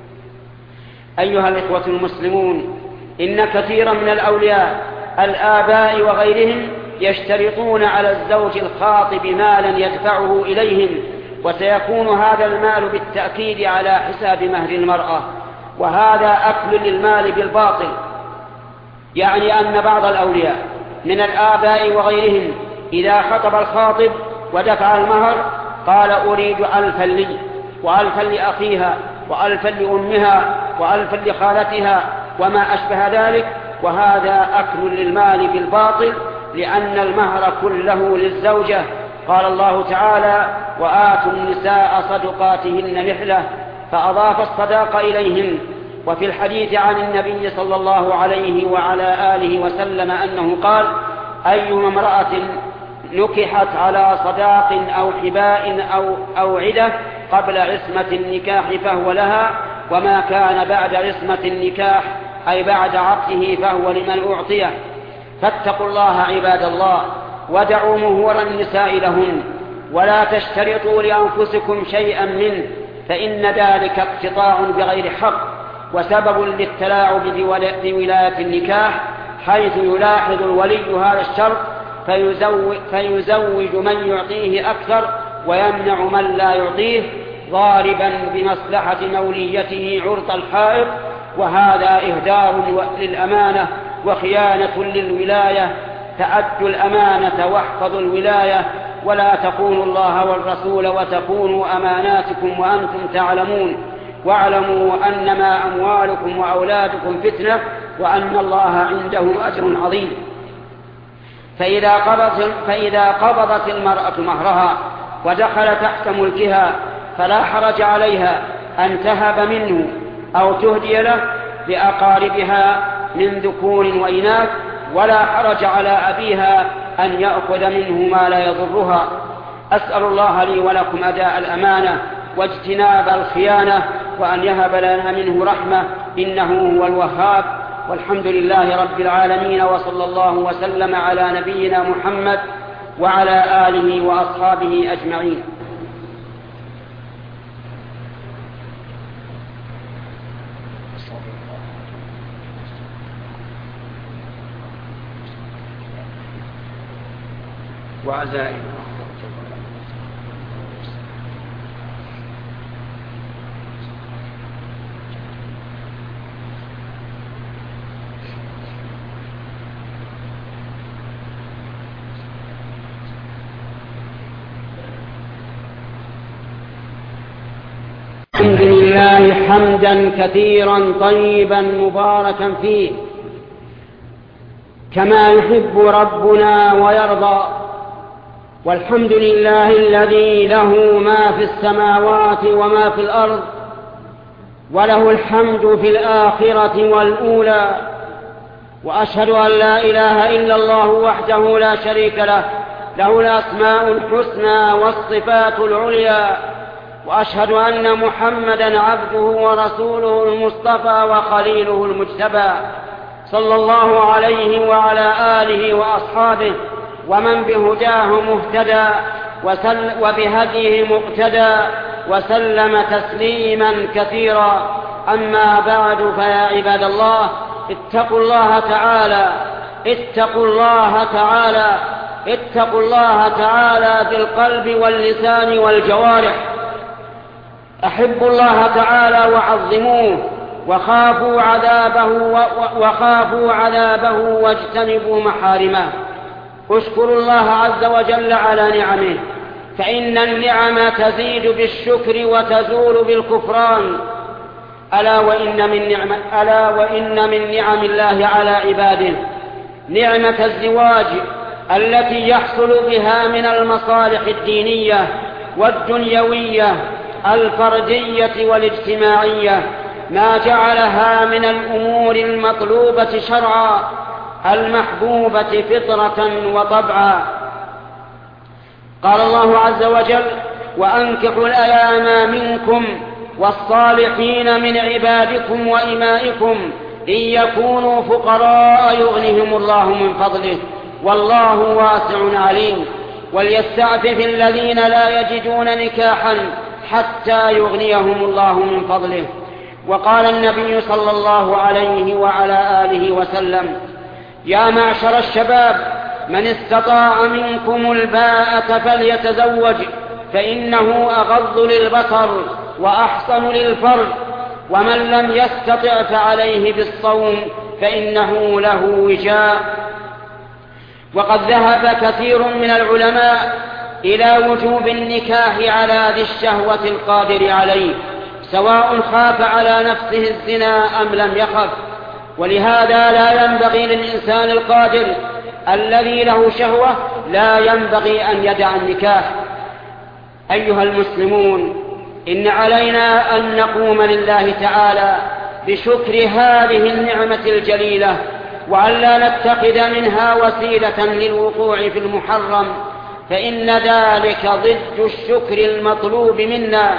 أيها الإخوة المسلمون، إن كثيرا من الأولياء الآباء وغيرهم يشترطون على الزوج الخاطب مالا يدفعه إليهم، وسيكون هذا المال بالتأكيد على حساب مهر المرأة، وهذا أكل للمال بالباطل. يعني أن بعض الأولياء من الآباء وغيرهم إذا خطب الخاطب ودفع المهر قال: أريد ألفا لي، وألفا لأخيها، وألفا لأمها، وألفا لخالتها، وما أشبه ذلك. وهذا أكل للمال بالباطل، لأن المهر كله للزوجة. قال الله تعالى: وآتوا النساء صدقاتهن نحلة، فأضاف الصداق إليهن. وفي الحديث عن النبي صلى الله عليه وعلى آله وسلم أنه قال: أيما امرأة نكحت على صداق أو حباء أو أوعدة قبل عصمة النكاح فهو لها، وما كان بعد عصمة النكاح أي بعد عقده فهو لمن أعطيه. فاتقوا الله عباد الله، ودعوا مهور النساء لهن، ولا تشترطوا لأنفسكم شيئا منه، فإن ذلك اقتطاع بغير حق وسبب للتلاعب بولاية النكاح، حيث يلاحظ الولي هذا الشرط فيزوج, فيزوج من يعطيه أكثر ويمنع من لا يعطيه، ضاربا بمصلحة موليته عرض الحائط. وهذا إهدار للأمانة وخيانة للولاية. تأدوا الأمانة واحفظوا الولاية، ولا تخونوا الله والرسول وتخونوا أماناتكم وأنتم تعلمون. واعلموا أنما أموالكم وأولادكم فتنة، وأن الله عنده أجر عظيم. فإذا قبضت, فإذا قبضت المرأة مهرها ودخل تحت ملكها فلا حرج عليها أن تهب منه أو تهدي له لأقاربها من ذكور وإناث، ولا حرج على أبيها أن يأخذ منه ما لا يضرها. أسأل الله لي ولكم أداء الأمانة واجتناب الخيانة، وأن يهب لنا منه رحمة إنه هو الوهاب. والحمد لله رب العالمين، وصلى الله وسلم على نبينا محمد وعلى آله وأصحابه أجمعين. وعزائم الحمد لله حمدا كثيرا طيبا مباركا فيه كما يحب ربنا ويرضى. والحمد لله الذي له ما في السماوات وما في الأرض، وله الحمد في الآخرة والأولى. وأشهد أن لا إله إلا الله وحده لا شريك له، له الأسماء الحسنى والصفات العليا. وأشهد أن محمدًا عبده ورسوله المصطفى وخليله المجتبى، صلى الله عليه وعلى آله وأصحابه ومن بهداه مهتدى وبهديه مقتدى، وسلم تسليما كثيرا. أما بعد، فيا عباد الله، اتقوا الله تعالى اتقوا الله تعالى اتقوا الله تعالى بالقلب واللسان والجوارح. أحبوا الله تعالى وعظموه، وخافوا عذابه وخافوا عذابه واجتنبوا محارمه. اشكروا الله عز وجل على نعمه، فإن النعم تزيد بالشكر وتزول بالكفران. ألا وإن من نعم ألا وإن من نعم الله على عباده نعمة الزواج التي يحصل بها من المصالح الدينية والدنيوية الفردية والاجتماعية ما جعلها من الأمور المطلوبة شرعا المحبوبة فطرة وطبعا. قال الله عز وجل: وأنكحوا الأيام منكم والصالحين من عبادكم وإمائكم إن يكونوا فقراء يغنهم الله من فضله والله واسع عليم. وليستعفف الذين لا يجدون نكاحا حتى يغنيهم الله من فضله. وقال النبي صلى الله عليه وعلى آله وسلم: يا معشر الشباب، من استطاع منكم الباءة فليتزوج، فإنه أغض للبصر وأحصن للفرج، ومن لم يستطع فعليه بالصوم فإنه له وجاء. وقد ذهب كثير من العلماء إلى وجوب النكاح على ذي الشهوة القادر عليه، سواء خاف على نفسه الزنا أم لم يخف. ولهذا لا ينبغي للإنسان القادر الذي له شهوة لا ينبغي أن يدع النكاح. أيها المسلمون، إن علينا أن نقوم لله تعالى بشكر هذه النعمة الجليلة، وأن لا نتخذ منها وسيلة للوقوع في المحرم، فإن ذلك ضد الشكر المطلوب منا.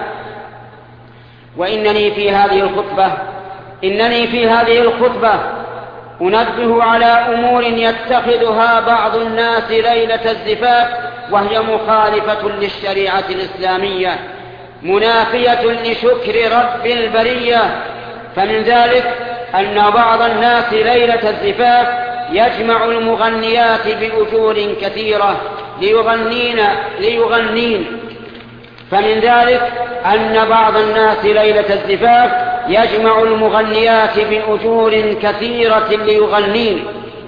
وإنني في هذه الخطبة إنني في هذه الخطبة أنبه على أمور يتخذها بعض الناس ليلة الزفاف، وهي مخالفة للشريعة الإسلامية، منافية لشكر رب البرية. فمن ذلك أن بعض الناس ليلة الزفاف يجمع المغنيات بأجور كثيرة ليغنين ليغنين فمن ذلك أن بعض الناس ليلة الزفاف يجمع المغنيات بأجور كثيرة ليغنين.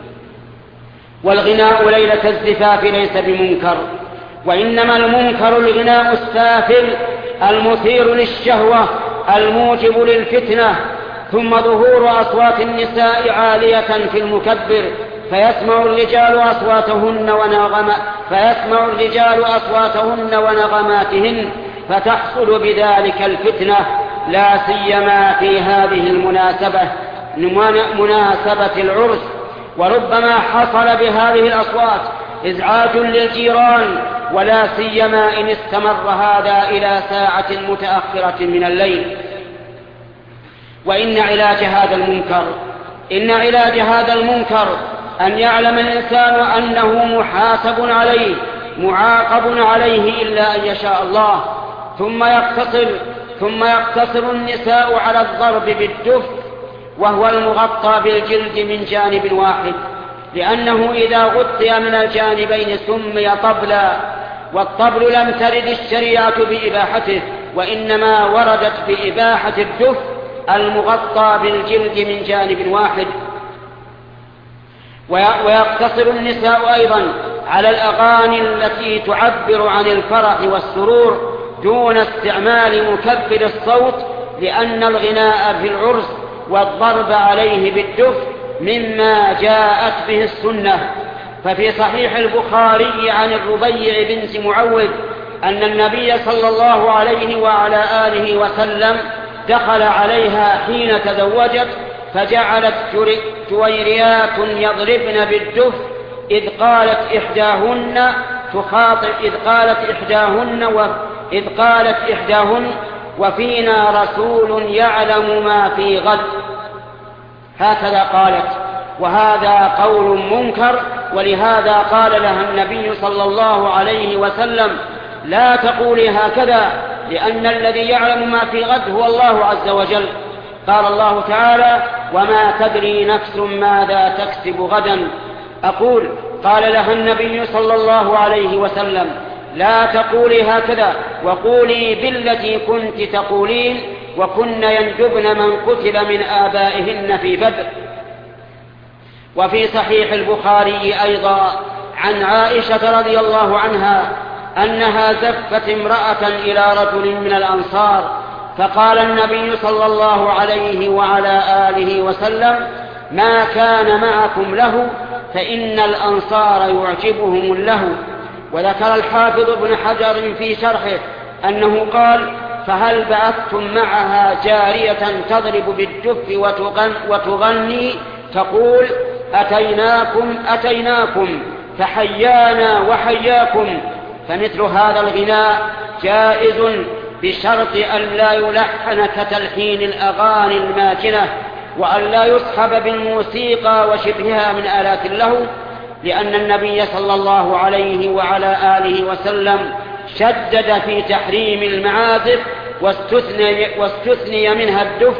والغناء ليلة الزفاف ليس بمنكر، وإنما المنكر الغناء السافل المثير للشهوة الموجب للفتنة، ثم ظهور أصوات النساء عالية في المكبر فيسمع الرجال أصواتهن ونغما فيسمع الرجال أصواتهن ونغماتهن فتحصل بذلك الفتنة، لا سيما في هذه المناسبة مناسبة العرس، وربما حصل بهذه الأصوات إزعاج للجيران، ولا سيما إن استمر هذا إلى ساعة متأخرة من الليل. وإن علاج هذا المنكر إن علاج هذا المنكر أن يعلم الإنسان أنه محاسب عليه معاقب عليه إلا أن يشاء الله، ثم يقتصر ثم يقتصر النساء على الضرب بالدف، وهو المغطى بالجلد من جانب واحد، لأنه إذا غطي من الجانبين سمي طبلا، والطبل لم ترد الشريعة بإباحته، وإنما وردت بإباحة الدف المغطى بالجلد من جانب واحد. ويقتصر النساء أيضا على الأغاني التي تعبر عن الفرح والسرور دون استعمال مكبر الصوت، لأن الغناء في العرس والضرب عليه بالدف مما جاءت به السنة. ففي صحيح البخاري عن الربيع بنت معوذ أن النبي صلى الله عليه وعلى آله وسلم دخل عليها حين تزوجت، فجعلت جويريات يضربن بالدف، إذ قالت إحداهن تخاطب إذ قالت إحداهن و إذ قالت إحداهن وفينا رسول يعلم ما في غد، هكذا قالت، وهذا قول منكر. ولهذا قال لها النبي صلى الله عليه وسلم: لا تقولي هكذا، لأن الذي يعلم ما في غد هو الله عز وجل. قال الله تعالى: وما تدري نفس ماذا تكسب غدا. أقول: قال لها النبي صلى الله عليه وسلم: لا تقولي هكذا، وقولي بالتي كنت تقولين، وكن يندبن من قتل من آبائهن في بدر. وفي صحيح البخاري أيضا عن عائشة رضي الله عنها أنها زفت امرأة إلى رجل من الأنصار، فقال النبي صلى الله عليه وعلى آله وسلم: ما كان معكم له، فإن الأنصار يعجبهم اللهو. وذكر الحافظ ابن حجر في شرحه أنه قال: فهل بعثتم معها جارية تضرب بالدف وتغني تقول: أتيناكم أتيناكم فحيانا وحياكم؟ فمثل هذا الغناء جائز بشرط أن لا يلحن كتلحين الأغاني الماكنة، وأن لا يصحب بالموسيقى وشبهها من آلات اللهو، لأن النبي صلى الله عليه وعلى آله وسلم شدد في تحريم المعازف، واستثني, واستثني منها الدف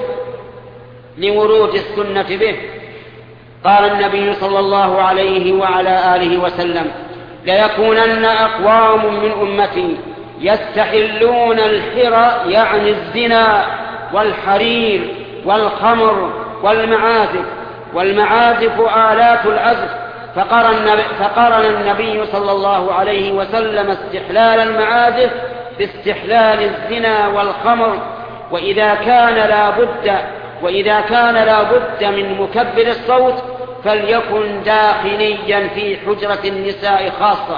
لورود السنة به. قال النبي صلى الله عليه وعلى آله وسلم: ليكونن أقوام من أمتي يستحلون الحر، يعني الزنا والحرير والخمر والمعازف. والمعازف آلات العزف، فقرن, فقرن النبي صلى الله عليه وسلم استحلال المعازف باستحلال الزنا والخمر. وإذا كان لا بد وإذا كان لا بد من مكبر الصوت فليكن داخليا في حجرة النساء خاصة.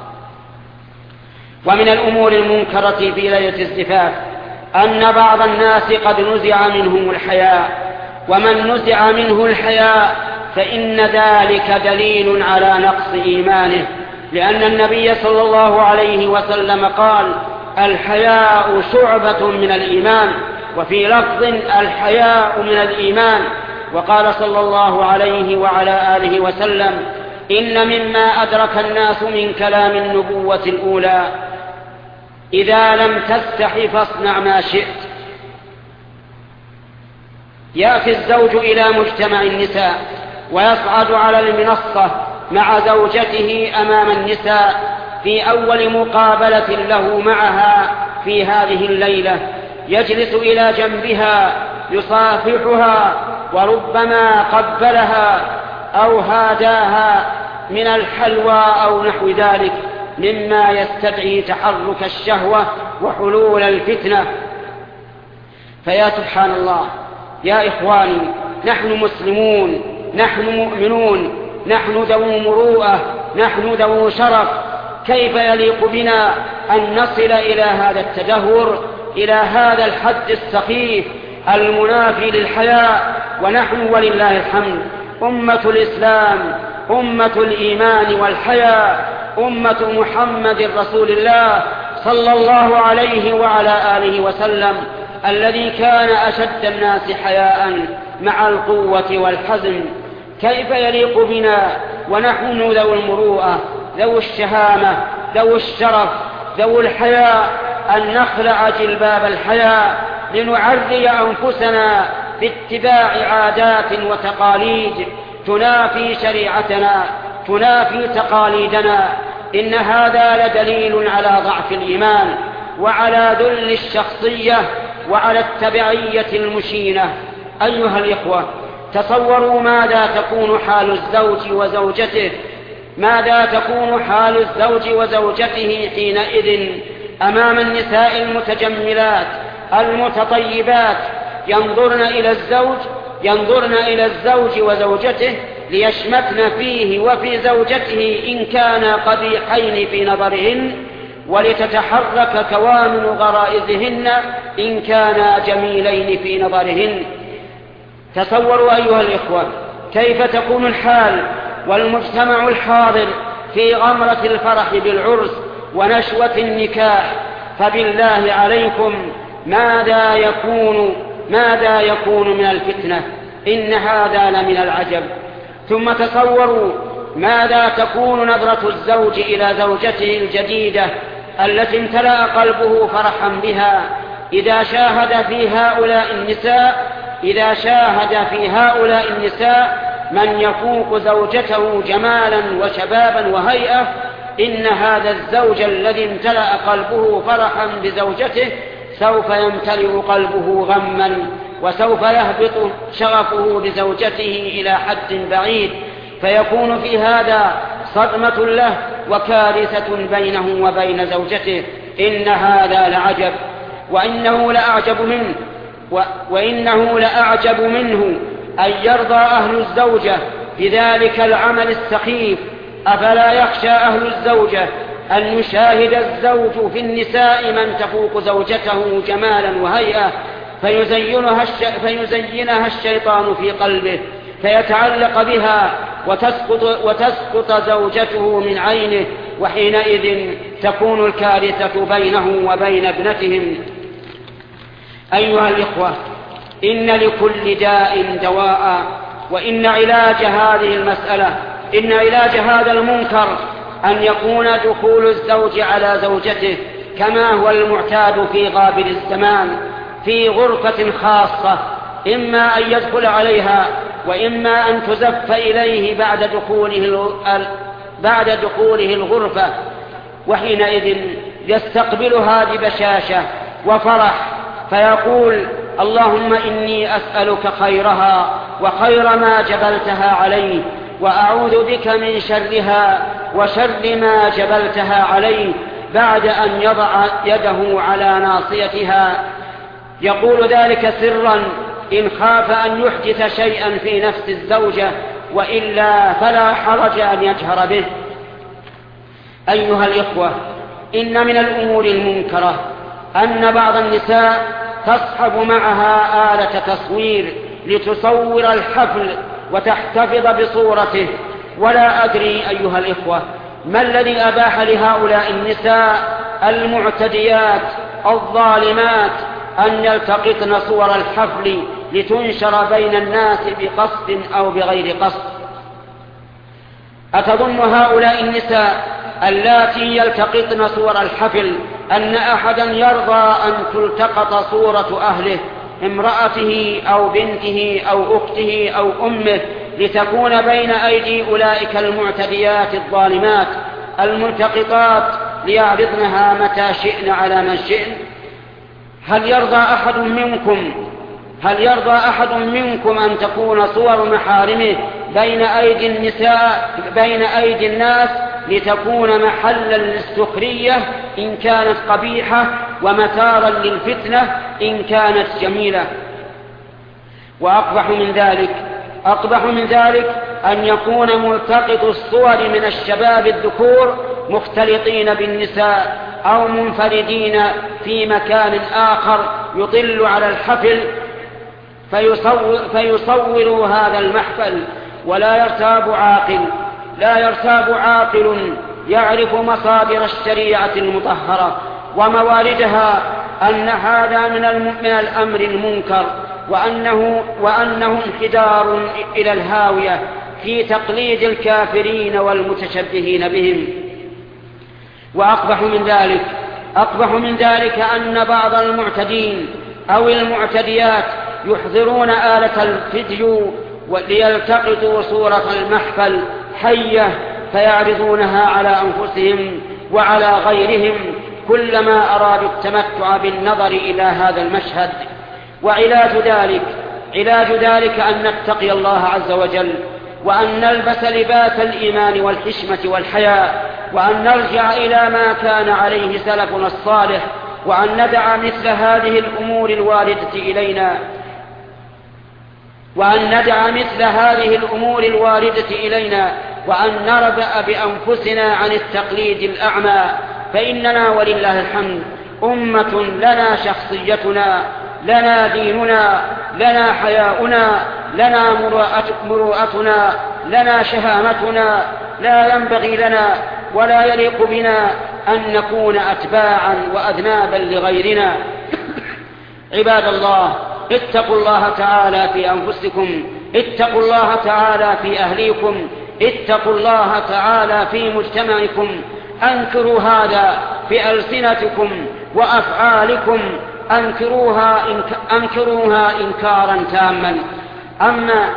ومن الأمور المنكرة في ليلة الزفاف أن بعض الناس قد نزع منهم الحياء، ومن نزع منه الحياء فإن ذلك دليل على نقص إيمانه، لأن النبي صلى الله عليه وسلم قال: الحياء شعبة من الإيمان، وفي لفظ: الحياء من الإيمان. وقال صلى الله عليه وعلى آله وسلم: إن مما أدرك الناس من كلام النبوة الأولى: إذا لم تستح فاصنع ما شئت. يأتي الزوج إلى مجتمع النساء ويصعد على المنصة مع زوجته أمام النساء في أول مقابلة له معها في هذه الليلة، يجلس إلى جنبها يصافحها، وربما قبلها أو هاداها من الحلوى أو نحو ذلك، مما يستدعي تحرك الشهوة وحلول الفتنة. فيا سبحان الله يا إخواني، نحن مسلمون، نحن مؤمنون، نحن ذو مروءة، نحن ذو شرف، كيف يليق بنا أن نصل إلى هذا التدهور، إلى هذا الحد السخيف المنافي للحياء؟ ونحن ولله الحمد أمة الإسلام، أمة الإيمان والحياء، أمة محمد رسول الله صلى الله عليه وعلى آله وسلم، الذي كان أشد الناس حياء مع القوة والحزم. كيف يليق بنا ونحن ذو المروءة، ذو الشهامة، ذو الشرف، ذو الحياء، أن نخلع جلباب الحياء لنعري أنفسنا باتباع عادات وتقاليد تنافي شريعتنا، تنافي تقاليدنا؟ إن هذا لدليل على ضعف الإيمان وعلى ذل الشخصية وعلى التبعية المشينة. أيها الإخوة، تصوروا ماذا تكون حال الزوج وزوجته ماذا تكون حال الزوج وزوجته حينئذ أمام النساء المتجملات المتطيبات، ينظرن إلى الزوج ينظرن إلى الزوج وزوجته ليشمتن فيه وفي زوجته إن كان قبيحين في نظرهن، ولتتحرك كوامن غرائزهن إن كانا جميلين في نظرهن. تصوروا أيها الإخوة كيف تكون الحال والمجتمع الحاضر في غمرة الفرح بالعرس ونشوة النكاح، فبالله عليكم ماذا يكون ماذا يكون من الفتنة؟ إن هذا لمن العجب. ثم تصوروا ماذا تكون نظرة الزوج إلى زوجته الجديدة التي امتلأ قلبه فرحا بها إذا شاهد في هؤلاء النساء إذا شاهد في هؤلاء النساء من يفوق زوجته جمالا وشبابا وهيئة. إن هذا الزوج الذي امتلأ قلبه فرحا بزوجته سوف يمتلئ قلبه غما، وسوف يهبط شغفه بزوجته إلى حد بعيد، فيكون في هذا صدمة له وكارثة بينه وبين زوجته. إن هذا لعجب، وإنه لأعجب منه وإنه لأعجب منه أن يرضى أهل الزوجة بذلك العمل السخيف. أفلا يخشى أهل الزوجة أن يشاهد الزوج في النساء من تفوق زوجته جمالا وهيئة فيزينها, الش... فيزينها الشيطان في قلبه فيتعلق بها وتسقط, وتسقط زوجته من عينه، وحينئذ تكون الكارثة بينه وبين ابنتهم. أيها الإخوة، إن لكل داء دواء، وإن علاج هذه المسألة إن علاج هذا المنكر أن يكون دخول الزوج على زوجته كما هو المعتاد في غابر الزمان في غرفة خاصة، إما أن يدخل عليها وإما أن تزف إليه بعد دخوله, بعد دخوله الغرفة، وحينئذ يستقبلها ببشاشة وفرح فيقول: اللهم إني أسألك خيرها وخير ما جبلتها عليه، وأعوذ بك من شرها وشر ما جبلتها عليه، بعد أن يضع يده على ناصيتها. يقول ذلك سرا إن خاف أن يحدث شيئا في نفس الزوجة، وإلا فلا حرج أن يجهر به. أيها الإخوة، إن من الأمور المنكرة أن بعض النساء تصحب معها آلة تصوير لتصور الحفل وتحتفظ بصورته. ولا أدري أيها الإخوة ما الذي أباح لهؤلاء النساء المعتديات الظالمات أن يلتقطن صور الحفل لتنشر بين الناس بقصد أو بغير قصد. أتظن هؤلاء النساء اللاتي يلتقطن صور الحفل أن أحدا يرضى أن تلتقط صورة أهله، امرأته أو بنته أو أخته أو أمه، لتكون بين أيدي أولئك المعتديات الظالمات الملتقطات ليعرضنها متى شئن على من شئن؟ هل يرضى أحد منكم هل يرضى أحد منكم أن تكون صور محارمه بين أيدي النساء بين أيدي الناس لتكون محلا للسخرية إن كانت قبيحة، ومثارا للفتنة إن كانت جميلة؟ وأقبح من ذلك أقبح من ذلك أن يكون ملتقط الصور من الشباب الذكور مختلطين بالنساء أو منفردين في مكان آخر يطل على الحفل، فيصور فيصوروا هذا المحفل ولا يرتاب عاقل لا يرتاب عاقل يعرف مصادر الشريعة المطهرة ومواردها أن هذا من الأمر المنكر، وأنه, وأنه انحدار إلى الهاوية في تقليد الكافرين والمتشبهين بهم. وأقبح من ذلك أقبح من ذلك أن بعض المعتدين أو المعتديات يحضرون آلة الفيديو ليلتقطوا صورة المحفل حية فيعرضونها على أنفسهم وعلى غيرهم كلما أرادوا التمتع بالنظر إلى هذا المشهد. وعلاج ذلك علاج ذلك أن نتقي الله عز وجل، وأن نلبس لباس الإيمان والحشمة والحياء، وأن نرجع إلى ما كان عليه سلفنا الصالح، وأن ندع مثل هذه الأمور الواردة إلينا وأن ندع مثل هذه الأمور الواردة إلينا وأن نربأ بأنفسنا عن التقليد الأعمى، فإننا ولله الحمد أمة لنا شخصيتنا، لنا ديننا، لنا حياؤنا، لنا مروءتنا، لنا شهامتنا. لا ينبغي لنا ولا يليق بنا أن نكون أتباعا وأذنابا لغيرنا. عباد الله، اتقوا الله تعالى في أنفسكم، اتقوا الله تعالى في أهليكم، اتقوا الله تعالى في مجتمعكم. أنكروا هذا بألسنتكم وأفعالكم، أنكروها, إنك أنكروها إنكارا تاما. أما,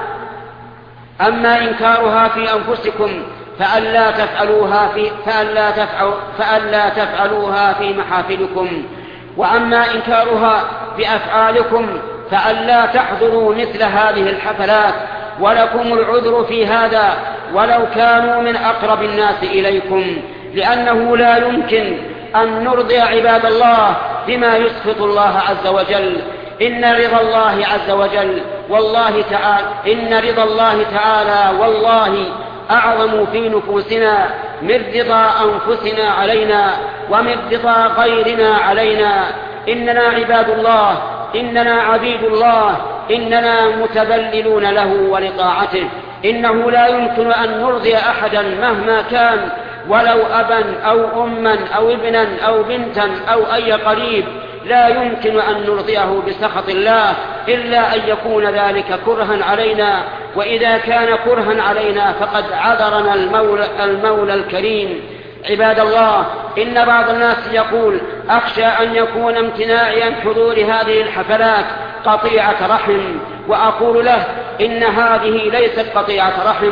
أما إنكارها في أنفسكم فألا تفعلوها في, فألا تفعل فألا تفعلوها في محافلكم. وأما إنكارها بأفعالكم فألا تحضروا مثل هذه الحفلات، ولكم العذر في هذا ولو كانوا من أقرب الناس إليكم، لأنه لا يمكن أن نرضي عباد الله بما يسخط الله عز وجل. إن رضا الله عز وجل والله تعالى إن رضا الله تعالى والله أعظم في نفوسنا من رضا أنفسنا علينا ومن رضا غيرنا علينا. إننا عباد الله، إننا عبيد الله، إننا متذللون له ولطاعته. إنه لا يمكن أن نرضي أحدا مهما كان، ولو أبا أو أما أو ابنا أو بنتا أو أي قريب، لا يمكن أن نرضيه بسخط الله إلا أن يكون ذلك كرها علينا. وإذا كان كرها علينا فقد عذرنا المولى, المولى الكريم. عباد الله، إن بعض الناس يقول: أخشى أن يكون امتناعي عن حضور هذه الحفلات قطيعة رحم. وأقول له: إن هذه ليست قطيعة رحم،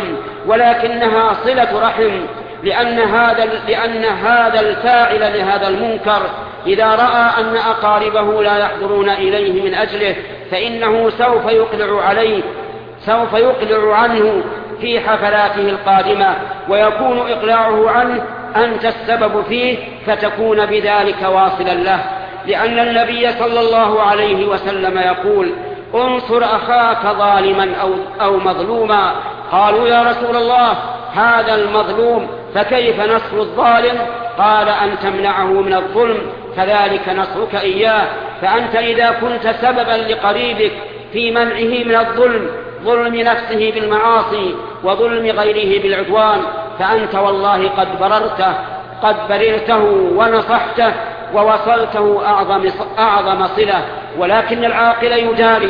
ولكنها صلة رحم، لأن هذا, لأن هذا الفاعل لهذا المنكر إذا رأى أن أقاربه لا يحضرون إليه من أجله فإنه سوف يقلع عليه سوف يقلع عنه في حفلاته القادمة، ويكون إقلاعه عنه أنت السبب فيه، فتكون بذلك واصلا له. لأن النبي صلى الله عليه وسلم يقول: انصر أخاك ظالما أو, أو مظلوما. قالوا: يا رسول الله، هذا المظلوم، فكيف نصر الظالم؟ قال: أن تمنعه من الظلم، كذلك نصرك إياه. فأنت إذا كنت سببا لقريبك في منعه من الظلم، ظلم نفسه بالمعاصي وظلم غيره بالعدوان، فأنت والله قد بررته قد بررته ونصحته ووصلته أعظم, أعظم صلة. ولكن العاقل يداري،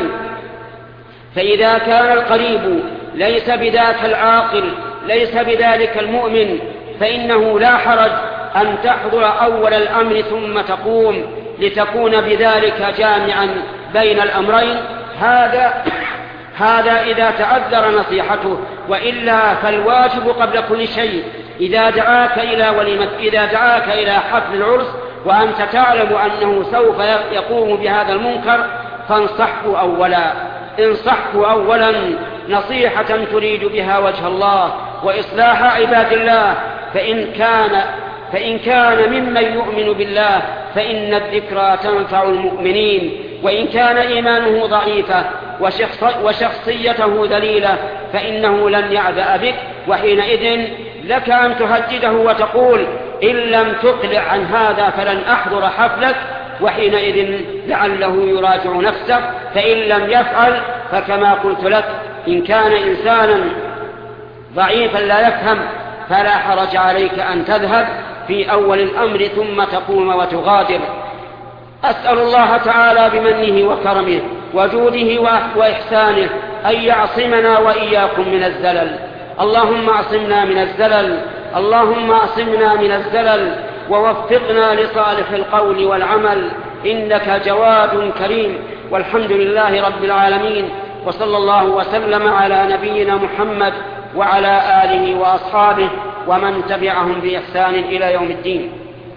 فإذا كان القريب ليس بذاك العاقل ليس بذلك المؤمن فإنه لا حرج أن تحضر أول الأمر ثم تقوم، لتكون بذلك جامعا بين الأمرين. هذا هذا إذا تعذر نصيحته، وإلا فالواجب قبل كل شيء إذا دعاك إلى وليمة إذا دعاك إلى حفل العرس وأنت تعلم أنه سوف يقوم بهذا المنكر فانصحه أولا انصحه أولا نصيحة تريد بها وجه الله وإصلاح عباد الله. فإن كان فإن كان ممن يؤمن بالله فإن الذكرى تنفع المؤمنين، وإن كان إيمانه ضعيفا وشخص وشخصيته ذليلة فإنه لن يعبأ بك، وحينئذ لك أن تهدده وتقول: إن لم تقلع عن هذا فلن أحضر حفلك، وحينئذ لعله يراجع نفسه. فإن لم يفعل فكما قلت لك، إن كان إنسانا ضعيفا لا يفهم، فلا حرج عليك أن تذهب في أول الأمر ثم تقوم وتغادر. أسأل الله تعالى بمنه وكرمه وجوده وإحسانه أن يعصمنا وإياكم من الزلل. اللهم اعصمنا من الزلل، اللهم اعصمنا من الزلل، ووفقنا لصالح القول والعمل، إنك جواد كريم. والحمد لله رب العالمين، وصلى الله وسلم على نبينا محمد وعلى آله وأصحابه ومن تبعهم بإحسان إلى يوم الدين.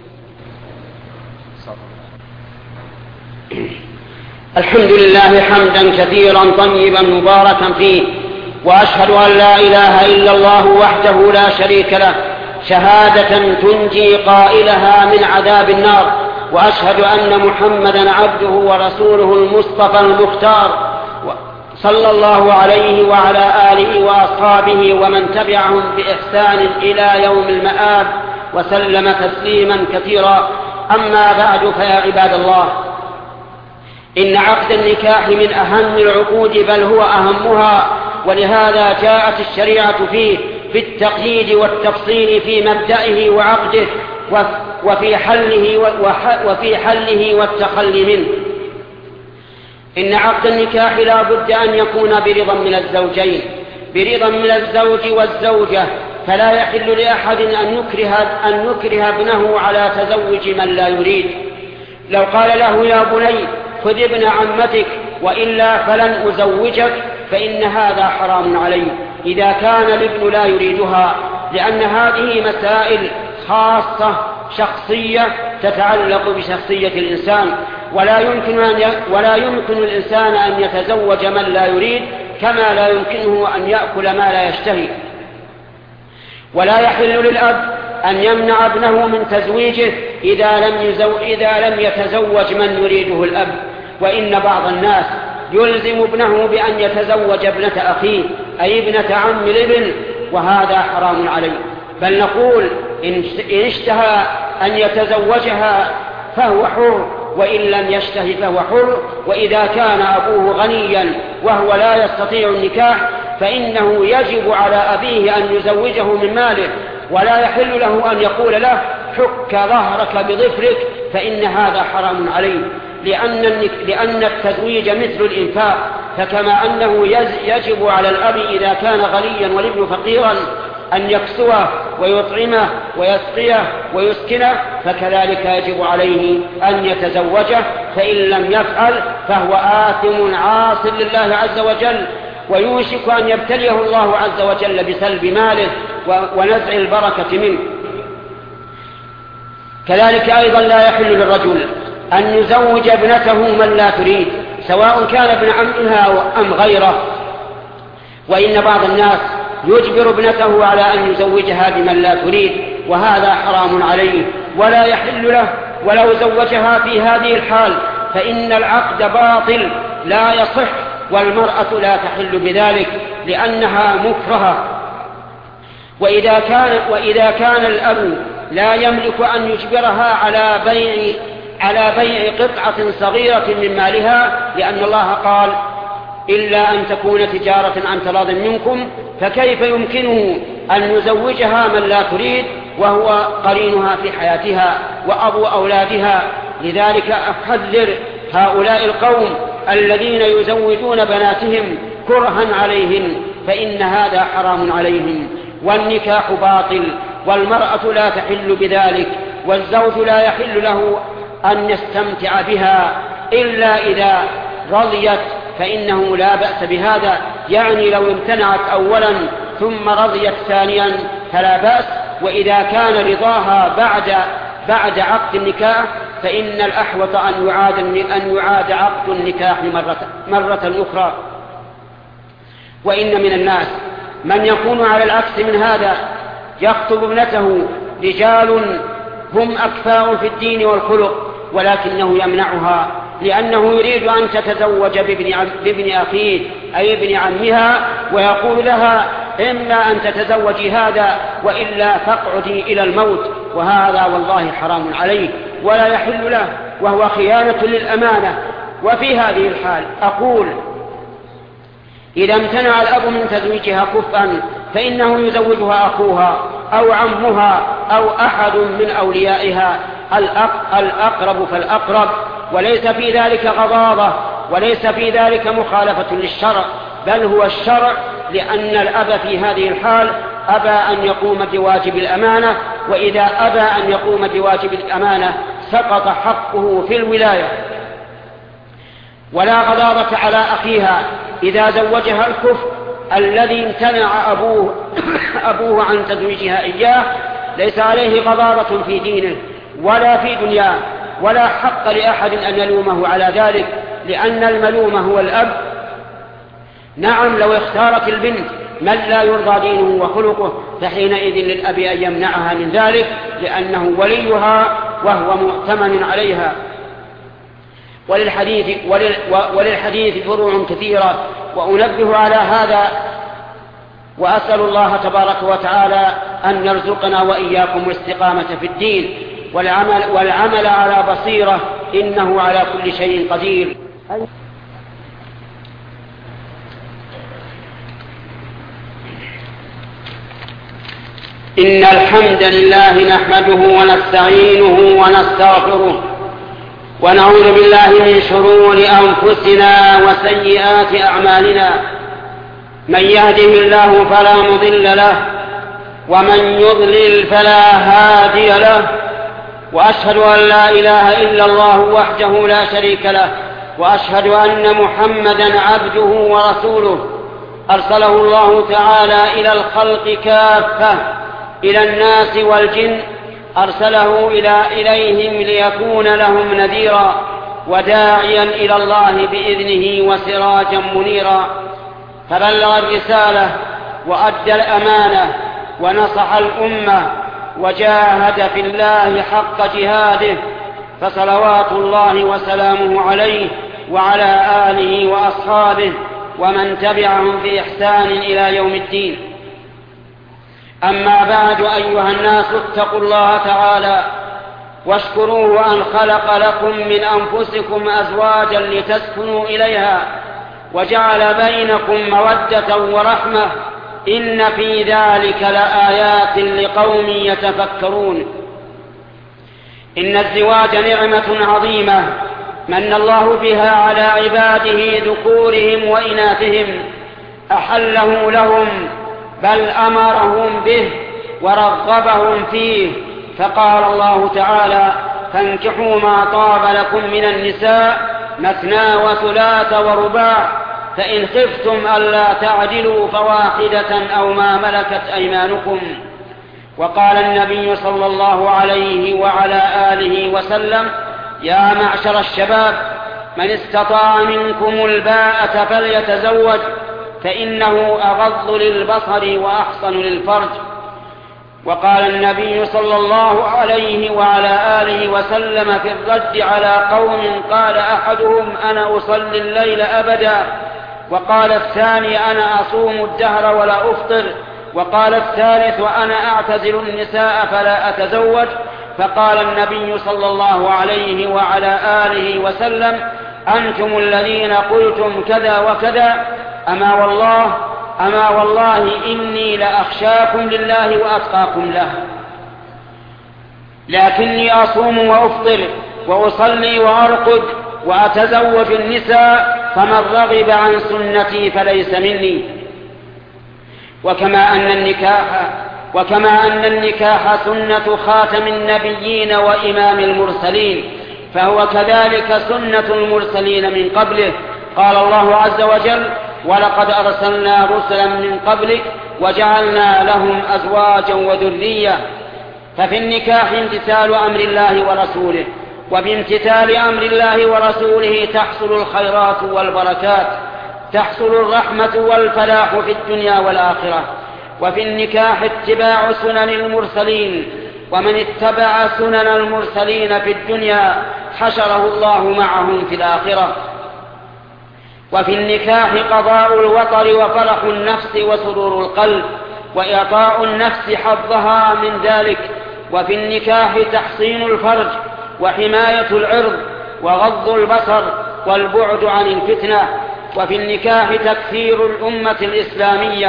الحمد لله حمدا كثيرا طيبا مباركا فيه، وأشهد أن لا إله إلا الله وحده لا شريك له شهادة تنجي قائلها من عذاب النار، وأشهد أن محمدا عبده ورسوله المصطفى المختار، صلى الله عليه وعلى آله وأصحابه ومن تبعهم بإحسان إلى يوم المآب، وسلم تسليما كثيرا. أما بعد، فيا عباد الله، إن عقد النكاح من أهم العقود، بل هو أهمها، ولهذا جاءت الشريعة فيه بالتقييد والتفصيل في مبدئه وعقده وفي حله وفي حله والتخلي منه. إن عقد النكاح لا بد أن يكون برضا من الزوجين، برضا من الزوج والزوجة، فلا يحل لأحد أن يكره, أن يكره ابنه على تزوج من لا يريد. لو قال له يا بني خذ ابن عمتك وإلا فلن أزوجك، فإن هذا حرام عليه إذا كان الابن لا يريدها، لأن هذه مسائل خاصة شخصية تتعلق بشخصية الإنسان، ولا يمكن, أن ي... ولا يمكن الإنسان أن يتزوج من لا يريد، كما لا يمكنه أن يأكل ما لا يشتهي. ولا يحل للأب أن يمنع ابنه من تزويجه إذا لم, يزو... إذا لم يتزوج من يريده الأب. وإن بعض الناس يلزم ابنه بأن يتزوج ابنة أخيه، أي ابنة عم الابن، وهذا حرام عليه. بل نقول إن اشتهى أن يتزوجها فهو حر، وإن لم يشتهي فهو حر. وإذا كان أبوه غنيا وهو لا يستطيع النكاح، فإنه يجب على أبيه أن يزوجه من ماله، ولا يحل له أن يقول له حك ظهرك بظفرك، فإن هذا حرام عليه، لأن, لأن التزويج مثل الإنفاق، فكما أنه يجب على الأب إذا كان غنيا والابن فقيرا أن يكسوه ويطعمه ويسقيه ويسكنه، فكذلك يجب عليه أن يتزوجه، فإن لم يفعل فهو آثم عاص لله عز وجل، ويوشك أن يبتليه الله عز وجل بسلب ماله ونزع البركة منه. كذلك أيضا لا يحل للرجل أن يزوج ابنته من لا تريد، سواء كان ابن عمها أم غيره. وإن بعض الناس يجبر ابنته على أن يزوجها بمن لا تريد، وهذا حرام عليه ولا يحل له. ولو زوجها في هذه الحال فإن العقد باطل لا يصح، والمرأة لا تحل بذلك لأنها مكرهة. وإذا كان, وإذا كان الأب لا يملك أن يجبرها على بيع على بيع قطعة صغيرة من مالها، لأن الله قال إلا أن تكون تجارة عن تراض منكم، فكيف يمكنه أن يزوجها من لا تريد وهو قرينها في حياتها وأبو أولادها؟ لذلك أحذر هؤلاء القوم الذين يزوجون بناتهم كرها عليهم، فإن هذا حرام عليهم، والنكاح باطل، والمرأة لا تحل بذلك، والزوج لا يحل له أن يستمتع بها إلا إذا رضيت، فإنه لا بأس بهذا. يعني لو امتنعت أولا ثم رضيت ثانيا فلا بأس. وإذا كان رضاها بعد بعد عقد النكاح فإن الأحوط أن يعاد أن يعاد عقد النكاح مرة مرة أخرى. وإن من الناس من يكون على العكس من هذا، يخطب ابنته رجال هم أكفاء في الدين والخلق، ولكنه يمنعها لأنه يريد أن تتزوج بابن, عم بابن أخيه أي ابن عمها، ويقول لها إما أن تتزوجي هذا وإلا فاقعدي إلى الموت، وهذا والله حرام عليه ولا يحل له، وهو خيانة للأمانة. وفي هذه الحال أقول إذا امتنع الأب من تزويجها كفءا فإنه يزوجها أخوها أو عمها أو أحد من أوليائها، الأقرب فالأقرب، وليس في ذلك غضاضة وليس في ذلك مخالفة للشرع، بل هو الشرع، لأن الأب في هذه الحال أبى أن يقوم بواجب الأمانة، وإذا أبى أن يقوم بواجب الأمانة سقط حقه في الولاية. ولا غضاضة على أخيها إذا زوجها الكفر الذي امتنع أبوه, أبوه عن تزويجها إياه، ليس عليه غضاضة في دينه ولا في دنياه، ولا حق لأحد أن يلومه على ذلك، لأن الملوم هو الأب. نعم، لو اختارت البنت من لا يرضى دينه وخلقه فحينئذ للأب أن يمنعها من ذلك، لأنه وليها وهو مؤتمن عليها. وللحديث, ولل وللحديث فروع كثيرة، وأنبه على هذا، وأسأل الله تبارك وتعالى أن يرزقنا وإياكم الاستقامة في الدين والعمل, والعمل على بصيرة، إنه على كل شيء قدير. إن الحمد لله نحمده ونستعينه ونستغفره، ونعوذ بالله من شرور أنفسنا وسيئات أعمالنا، من يهده الله فلا مضل له، ومن يضلل فلا هادي له، وأشهد أن لا إله إلا الله وحده لا شريك له، وأشهد أن محمدا عبده ورسوله، أرسله الله تعالى إلى الخلق كافة، إلى الناس والجن، أرسله إلى إليهم ليكون لهم نذيرا وداعيا إلى الله بإذنه وسراجا منيرا، فبلغ الرسالة وأدى الأمانة ونصح الأمة وجاهد في الله حق جهاده، فصلوات الله وسلامه عليه وعلى آله وأصحابه ومن تبعهم بإحسان إلى يوم الدين. أما بعد، أيها الناس، اتقوا الله تعالى واشكروه أن خلق لكم من أنفسكم أزواجا لتسكنوا إليها وجعل بينكم مودة ورحمة، إن في ذلك لآيات لقوم يتفكرون. إن الزواج نعمة عظيمة من الله بها على عباده ذكورهم وإناثهم، أحله لهم بل أمرهم به ورغبهم فيه، فقال الله تعالى: فانكحوا ما طاب لكم من النساء مثنى وثلاث ورباع، فإن خفتم ألا تعدلوا فواحدة أو ما ملكت أيمانكم. وقال النبي صلى الله عليه وعلى آله وسلم: يا معشر الشباب، من استطاع منكم الباءة فليتزوج، فإنه أغض للبصر وأحصن للفرج. وقال النبي صلى الله عليه وعلى آله وسلم في الرد على قوم قال أحدهم: أنا أصلي الليل أبدا، وقال الثاني: أنا أصوم الدهر ولا أفطر، وقال الثالث: وأنا أعتزل النساء فلا أتزوج. فقال النبي صلى الله عليه وعلى آله وسلم: أنتم الذين قلتم كذا وكذا، أما والله أما والله إني لأخشاكم لله وأتقاكم له، لكني أصوم وأفطر وأصلي وأرقد وأتزوج النساء، فمن رغب عن سنتي فليس مني. وكما أن النكاح وكما أن النكاح سنة خاتم النبيين وإمام المرسلين، فهو كذلك سنة المرسلين من قبله. قال الله عز وجل: ولقد أرسلنا رسلا من قبلك وجعلنا لهم أزواجا وذرية. ففي النكاح امتثال أمر الله ورسوله، وبامتثال أمر الله ورسوله تحصل الخيرات والبركات، تحصل الرحمة والفلاح في الدنيا والآخرة. وفي النكاح اتباع سنن المرسلين، ومن اتبع سنن المرسلين في الدنيا حشره الله معهم في الآخرة. وفي النكاح قضاء الوطر وفرح النفس وسرور القلب، وإعطاء النفس حظها من ذلك. وفي النكاح تحصين الفرج وحماية العرض وغض البصر والبعد عن الفتنة. وفي النكاح تكثير الأمة الإسلامية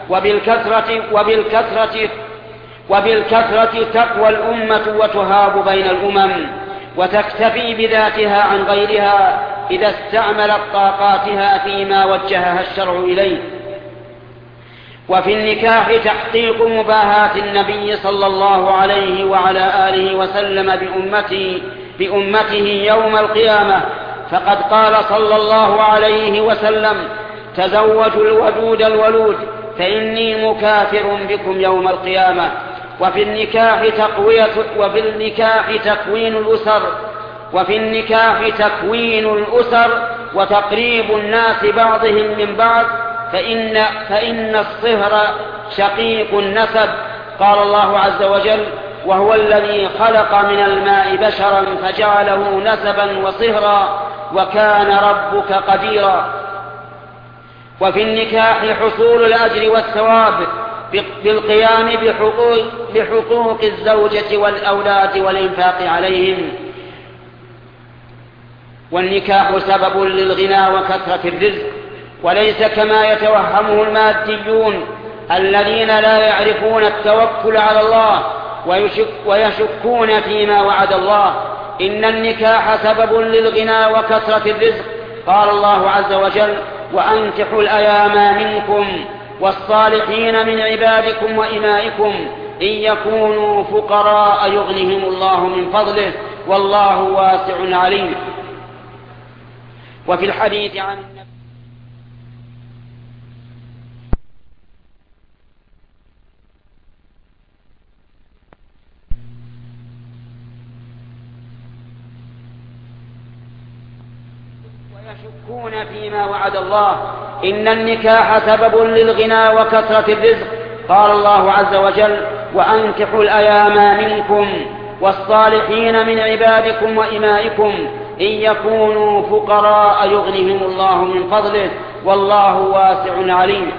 وبالكثرة وبالكثرة وبالكثرة تقوى الأمة وتهاب بين الأمم وتكتفي بذاتها عن غيرها إذا استعملت طاقاتها فيما وجهها الشرع إليه. وفي النكاح تحقيق مباهاة النبي صلى الله عليه وعلى آله وسلم بأمته, بأمته يوم القيامة، فقد قال صلى الله عليه وسلم: تزوجوا الودود الولود فإني مكافر بكم يوم القيامة. وفي النكاح تقوية وفي النكاح تكوين الأسر وفي النكاح تكوين الأسر وتقريب الناس بعضهم من بعض، فإن, فإن الصهر شقيق النسب. قال الله عز وجل: وهو الذي خلق من الماء بشرا فجعله نسبا وصهرا وكان ربك قديرا. وفي النكاح حصول الأجر والثواب بالقيام بحقوق, بحقوق الزوجة والأولاد والإنفاق عليهم. والنكاح سبب للغنى وكثرة الرزق، وليس كما يتوهمه الماديون الذين لا يعرفون التوكل على الله ويشك ويشكون فيما وعد الله. إن النكاح سبب للغنى وكثرة الرزق. قال الله عز وجل: وأنكحوا الأيام منكم والصالحين من عبادكم وإمائكم إن يكونوا فقراء يغنهم الله من فضله والله واسع عليم. وفي الحديث عن النبي ويشكون فيما وعد الله. إن النكاح سبب للغنى وكثرة الرزق. قال الله عز وجل: وأنكحوا الأيام منكم والصالحين من عبادكم وإمائكم إن يكونوا فقراء يغنهم الله من فضله والله واسع عليم.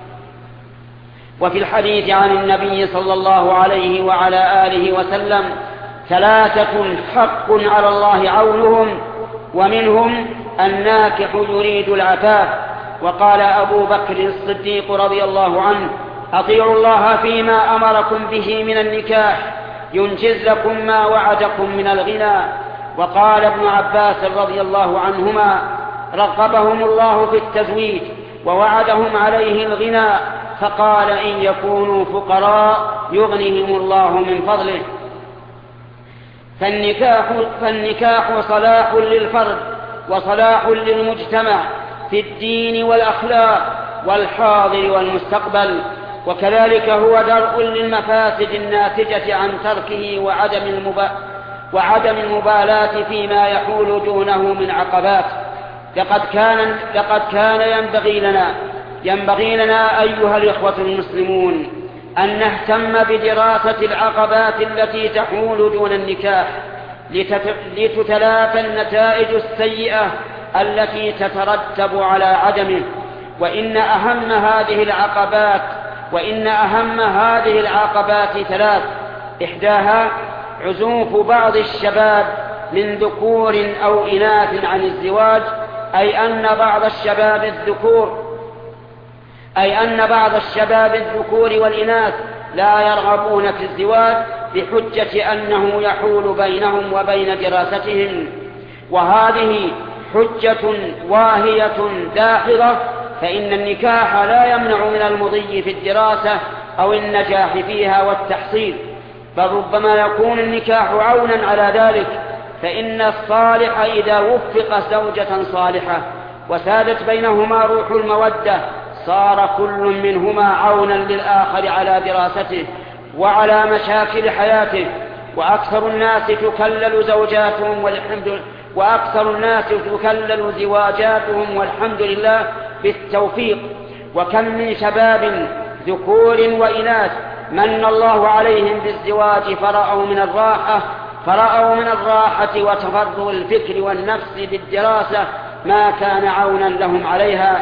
وفي الحديث عن النبي صلى الله عليه وعلى آله وسلم: ثلاثة حق على الله عونهم، ومنهم الناكح يريد العفاف. وقال أبو بكر الصديق رضي الله عنه: أطيعوا الله فيما أمركم به من النكاح ينجز لكم ما وعدكم من الغنى. وقال ابن عباس رضي الله عنهما: رغبهم الله في التزويج ووعدهم عليه الغنى، فقال: إن يكونوا فقراء يغنيهم الله من فضله. فالنكاح, فالنكاح صلاح للفرد وصلاح للمجتمع في الدين والأخلاق والحاضر والمستقبل، وكذلك هو درء للمفاسد الناتجة عن تركه وعدم المبا... وعدم المبالاة فيما يحول دونه من عقبات. لقد كان, لقد كان ينبغي لنا ينبغي لنا أيها الإخوة المسلمون أن نهتم بدراسة العقبات التي تحول دون النكاح لتتلافى النتائج السيئة التي تترتب على عدمه. وإن أهم هذه العقبات وإن أهم هذه العقبات ثلاث: إحداها عزوف بعض الشباب من ذكور أو إناث عن الزواج، أي أن بعض الشباب الذكور أي أن بعض الشباب الذكور والإناث لا يرغبون في الزواج بحجة أنه يحول بينهم وبين دراستهم، وهذه حجة واهية داحضة، فإن النكاح لا يمنع من المضي في الدراسة أو النجاح فيها والتحصيل، بل ربما يكون النكاح عونا على ذلك. فإن الصالح إذا وفق زوجة صالحة وسادت بينهما روح المودة صار كل منهما عونا للآخر على دراسته وعلى مشاكل حياته. وأكثر الناس تكلل زوجاتهم والحمد وأكثر الناس تكلل زواجاتهم والحمد لله بالتوفيق. وكم من شباب ذكور وإناث من الله عليهم بالزواج فرأوا من الراحة فرأوا من الراحة وتفرغ الفكر والنفس بالدراسة ما كان عونا لهم عليها.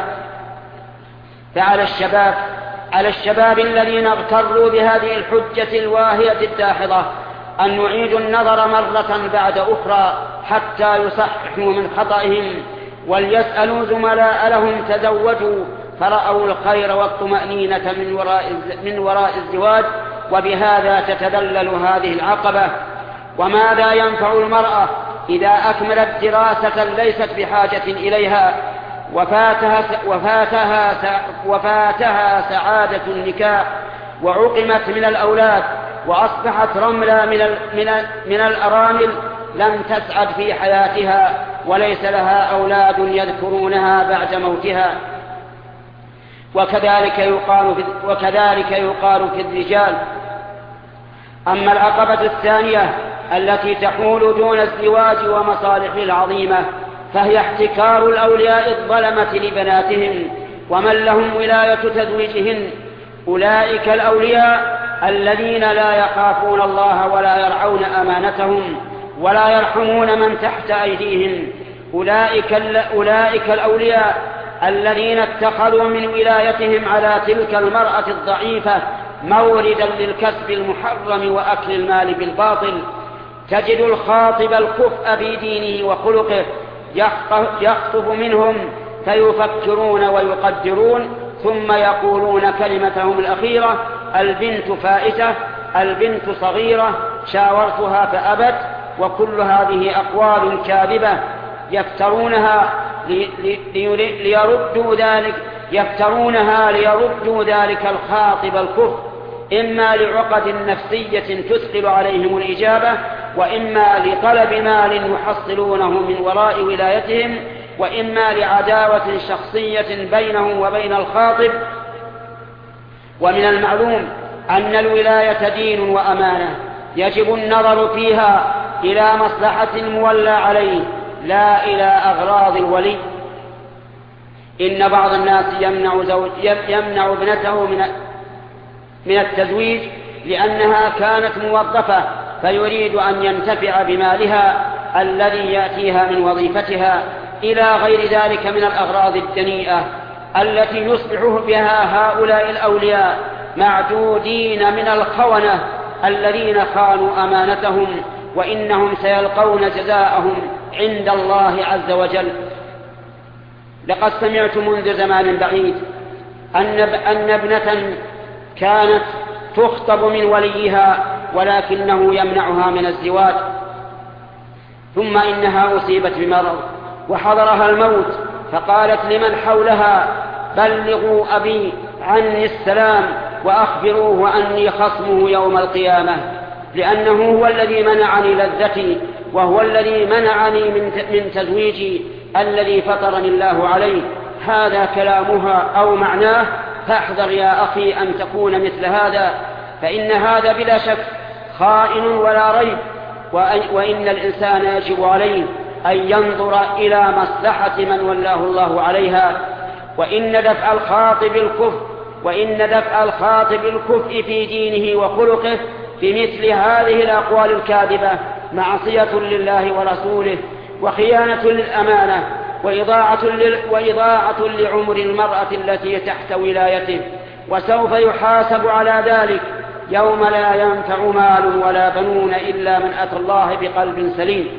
فعلى الشباب على الشباب الذين اغتروا بهذه الحجة الواهية الداحضة أن نعيدوا النظر مرة بعد أخرى حتى يصححوا من خطئهم، وليسألوا زملاء لهم تزوجوا فرأوا الخير والطمأنينة من وراء من وراء الزواج، وبهذا تتذلل هذه العقبة. وماذا ينفع المرأة إذا أكملت دراسة ليست بحاجة إليها وفاتها, وفاتها, وفاتها سعادة النكاح وعقمت من الأولاد وأصبحت رملة من, من, من الأرامل، لم تسعد في حياتها وليس لها أولاد يذكرونها بعد موتها. وكذلك يقال في, وكذلك يقال في الرجال. أما العقبة الثانية التي تحول دون الزواج ومصالحه العظيمة فهي احتكار الأولياء الظلمة لبناتهم ومن لهم ولاية تزويجهن. أولئك الأولياء الذين لا يخافون الله ولا يرعون أمانتهم ولا يرحمون من تحت أيديهم. أولئك, أولئك الأولياء الذين اتخذوا من ولايتهم على تلك المرأة الضعيفة موردا للكسب المحرم وأكل المال بالباطل. تجد الخاطب الكفء بدينه وخلقه يخطب منهم فيفكرون ويقدرون ثم يقولون كلمتهم الأخيرة: البنت فائتة، البنت صغيرة، شاورتها فأبت. وكل هذه أقوال كاذبة يفترونها ليردوا ذلك يفترونها ليردوا ذلك الخاطب الكفء، إما لعقد نفسية تثقل عليهم الإجابة، وإما لطلب مال يحصلونه من وراء ولايتهم، وإما لعداوة شخصية بينهم وبين الخاطب. ومن المعلوم أن الولاية دين وأمانة يجب النظر فيها إلى مصلحة المولى عليه لا إلى أغراض الولي. إن بعض الناس يمنع, زوج يمنع ابنته من من التزويج لأنها كانت موظفة فيريد أن ينتفع بمالها الذي يأتيها من وظيفتها إلى غير ذلك من الأغراض الدنيئة التي يصبح بها هؤلاء الأولياء معدودين من الخونة الذين خانوا أمانتهم، وإنهم سيلقون جزاءهم عند الله عز وجل. لقد سمعت منذ زمان بعيد أن ابنة كانت تخطب من وليها ولكنه يمنعها من الزواج، ثم إنها أصيبت بمرض وحضرها الموت، فقالت لمن حولها: بلغوا أبي عني السلام وأخبروه أني خصمه يوم القيامة، لأنه هو الذي منعني لذتي وهو الذي منعني من تزويجي الذي فطرني الله عليه. هذا كلامها أو معناه، فاحذر يا أخي أن تكون مثل هذا، فإن هذا بلا شك خائن ولا ريب، وإن الإنسان يجب عليه أن ينظر إلى مصلحة من ولاه الله عليها. وإن دفع الخاطب الكفء وإن دفع الخاطب الكفء في دينه وخلقه بمثل هذه الأقوال الكاذبة معصية لله ورسوله وخيانة للأمانة وإضاعة, وإضاعة لعمر المرأة التي تحت ولايته، وسوف يحاسب على ذلك يوم لا ينفع مال ولا بنون إلا من أتى الله بقلب سليم.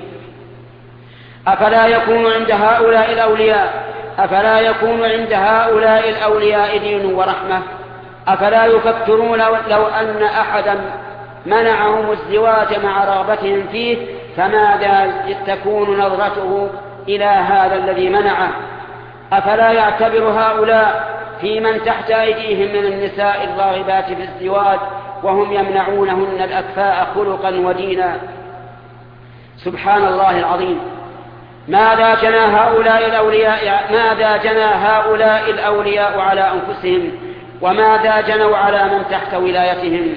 أفلا يكون عند هؤلاء الأولياء أفلا يكون عند هؤلاء الأولياء دين ورحمة؟ أفلا يفكرون لو أن أحدا منعهم الزواج مع رغبتهم فيه فماذا تكون نظرته إلى هذا الذي منعه؟ أفلا يعتبر هؤلاء في من تحت أيديهم من النساء الراغبات في الزواج وهم يمنعونهن الأكفاء خلقا ودينا؟ سبحان الله العظيم. ماذا جنى هؤلاء الأولياء ماذا جنى هؤلاء الأولياء على أنفسهم، وماذا جنوا على من تحت ولايتهم؟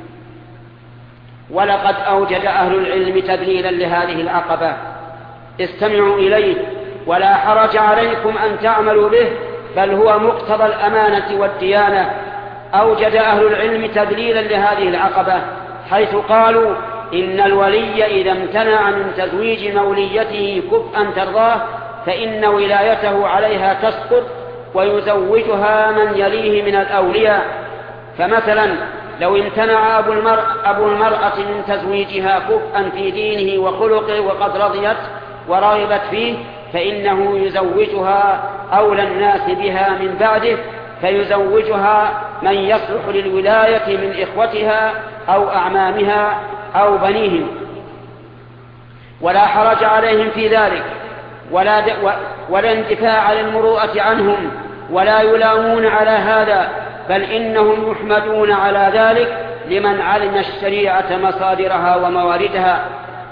ولقد أوجد أهل العلم تذليلا لهذه العقبة، استمعوا إليه ولا حرج عليكم أن تعملوا به، بل هو مقتضى الأمانة والديانة. أوجد أهل العلم تذليلا لهذه العقبة حيث قالوا إن الولي إذا امتنع من تزويج موليته كفءا ترضاه فإن ولايته عليها تسقط ويزوجها من يليه من الأولياء. فمثلا لو امتنع أبو المرأة, أبو المرأة من تزويجها كفءا في دينه وخلقه وقد رضيت ورغبت فيه فإنه يزوجها أولى الناس بها من بعده فيزوجها من يصلح للولاية من إخوتها أو أعمامها أو بنيهم، ولا حرج عليهم في ذلك، ولا, ولا اندفاع للمروءة عنهم، ولا يلامون على هذا، بل إنهم يحمدون على ذلك لمن علم الشريعة مصادرها ومواردها.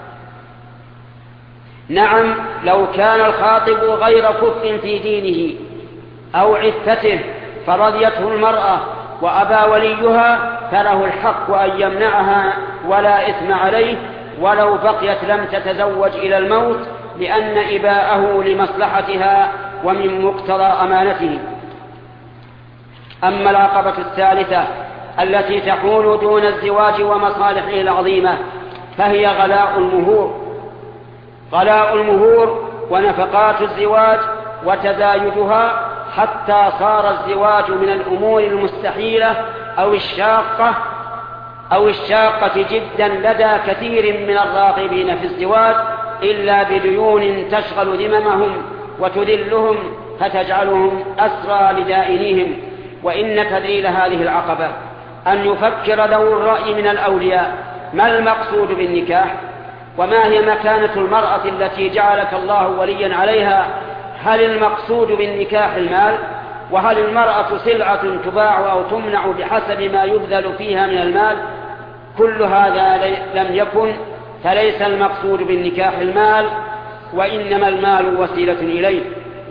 نعم، لو كان الخاطب غير كف في دينه أو عفته فرضيته المرأة وأبى وليها فله الحق أن يمنعها ولا إثم عليه، ولو بقيت لم تتزوج إلى الموت، لأن إباءه لمصلحتها ومن مقتضى أمانته. أما العقبة الثالثة التي تحول دون الزواج ومصالحه العظيمة فهي غلاء المهور غلاء المهور ونفقات الزواج وتزايدها، حتى صار الزواج من الأمور المستحيلة أو الشاقة أو الشاقة جدا لدى كثير من الراغبين في الزواج، إلا بديون تشغل ذممهم وتذلهم فتجعلهم أسرى لدائنيهم. وإن تذليل هذه العقبة أن يفكر ذو الرأي من الأولياء ما المقصود بالنكاح، وما هي مكانة المرأة التي جعلك الله وليا عليها. هل المقصود بالنكاح المال؟ وهل المرأة سلعة تباع أو تمنع بحسب ما يبذل فيها من المال؟ كل هذا لم يكن، فليس المقصود بالنكاح المال، وإنما المال وسيلة إليه.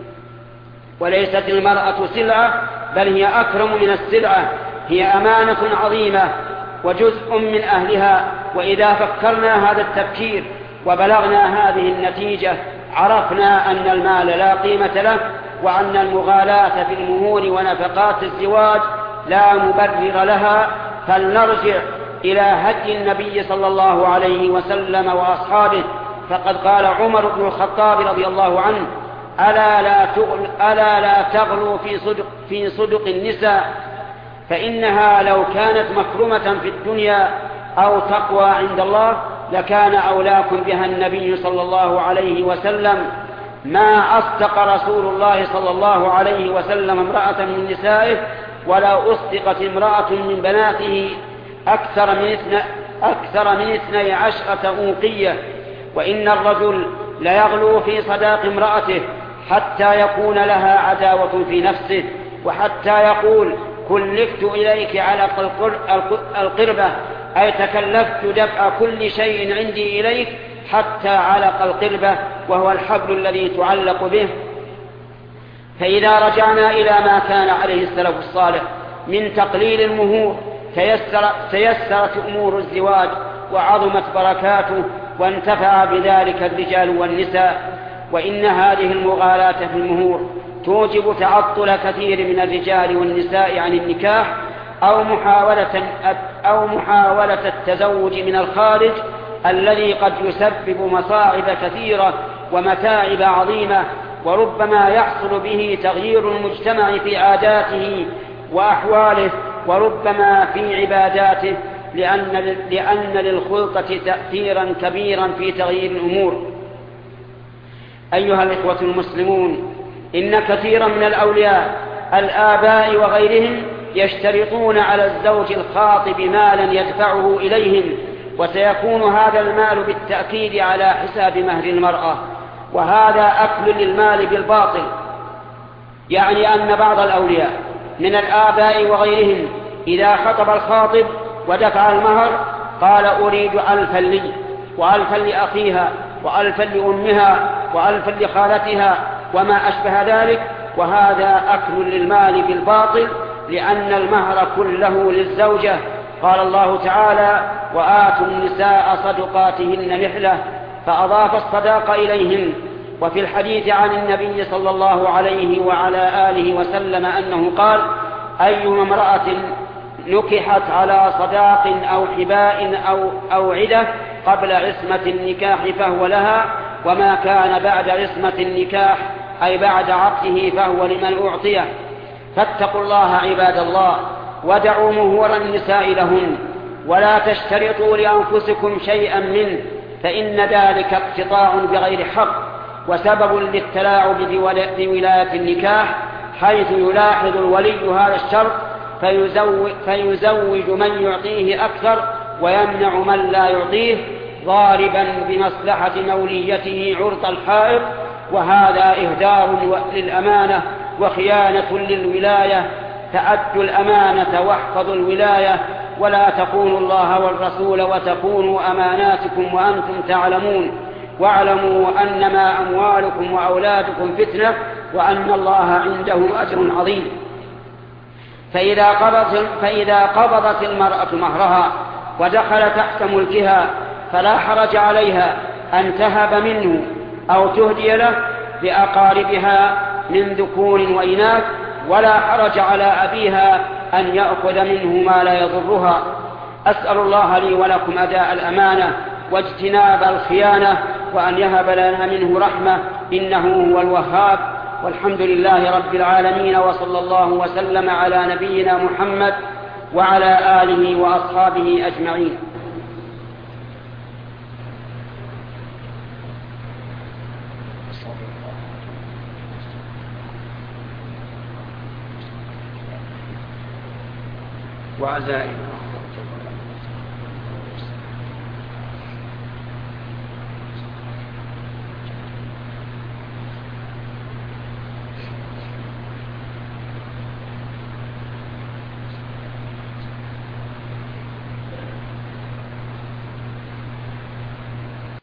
وليست المرأة سلعة، بل هي أكرم من السلعة، هي أمانة عظيمة وجزء من أهلها. وإذا فكرنا هذا التفكير وبلغنا هذه النتيجة عرفنا أن المال لا قيمة له، وأن المغالاة في المهور ونفقات الزواج لا مبرر لها. فلنرجع إلى هدي النبي صلى الله عليه وسلم وأصحابه، فقد قال عمر بن الخطاب رضي الله عنه: ألا لا تغلوا, ألا لا تغلوا في صدق, في صدق النساء، فإنها لو كانت مكرمة في الدنيا أو تقوى عند الله لكان أولاكم بها النبي صلى الله عليه وسلم. ما أصدق رسول الله صلى الله عليه وسلم امرأة من نسائه، ولا أصدقت امرأة من بناته أكثر من اثنى أكثر من اثني عشرة أوقية. وإن الرجل ليغلو في صداق امرأته حتى يكون لها عداوة في نفسه، وحتى يقول: كلفت إليك على القربة، أي تكلفت دفع كل شيء عندي إليك حتى علق القربة، وهو الحبل الذي تعلق به. فإذا رجعنا إلى ما كان عليه السلف الصالح من تقليل المهور تيسر تيسرت أمور الزواج وعظمت بركاته، وانتفع بذلك الرجال والنساء. وإن هذه المغالاة في المهور توجب تعطل كثير من الرجال والنساء عن النكاح أو محاولة, أو محاولة التزوج من الخارج، الذي قد يسبب مصاعب كثيرة ومتاعب عظيمة، وربما يحصل به تغيير المجتمع في عاداته وأحواله، وربما في عباداته، لأن, لأن للخلطة تأثيرا كبيرا في تغيير الأمور. أيها الإخوة المسلمون، إن كثيرا من الأولياء الآباء وغيرهم يشترطون على الزوج الخاطب مالا يدفعه إليهم، وسيكون هذا المال بالتأكيد على حساب مهر المرأة، وهذا أكل للمال بالباطل. يعني أن بعض الأولياء من الآباء وغيرهم إذا خطب الخاطب ودفع المهر قال: أريد ألفا لي، وألفا لأخيها، وألفا لأمها، وألفا لخالتها، وما أشبه ذلك، وهذا أكل للمال بالباطل، لأن المهر كله للزوجة. قال الله تعالى: وآتوا النساء صدقاتهن نحلة، فأضاف الصداق إليهن. وفي الحديث عن النبي صلى الله عليه وعلى آله وسلم أنه قال: أيما امرأة نكحت على صداق أو حباء أو, أو عدة قبل عصمة النكاح فهو لها، وما كان بعد عصمة النكاح أي بعد عقده فهو لمن أعطيه. فاتقوا الله عباد الله، ودعوا مهور النساء لهن، ولا تشترطوا لأنفسكم شيئا منه، فإن ذلك اقتطاع بغير حق، وسبب للتلاعب بولاية النكاح، حيث يلاحظ الولي هذا الشرط فيزوج, فيزوج من يعطيه أكثر ويمنع من لا يعطيه، ضاربا بمصلحة موليته عرض الحائط، وهذا إهدار للأمانة وخيانة للولاية. فأدوا الأمانة واحفظوا الولاية، ولا تخونوا الله والرسول وتخونوا أماناتكم وأنتم تعلمون، واعلموا أنما أموالكم وأولادكم فتنة وأن الله عنده أجر عظيم. فإذا قبضت, فإذا قبضت المرأة مهرها ودخل تحت ملكها فلا حرج عليها أن تهب منه أو تهدي له لأقاربها من ذكور وإناث، ولا حرج على أبيها أن يأخذ منه ما لا يضرها. أسأل الله لي ولكم أداء الأمانة واجتناب الخيانة، وأن يهب لنا منه رحمة إنه هو الوهاب. والحمد لله رب العالمين، وصلى الله وسلم على نبينا محمد وعلى آله وأصحابه أجمعين. وعزائم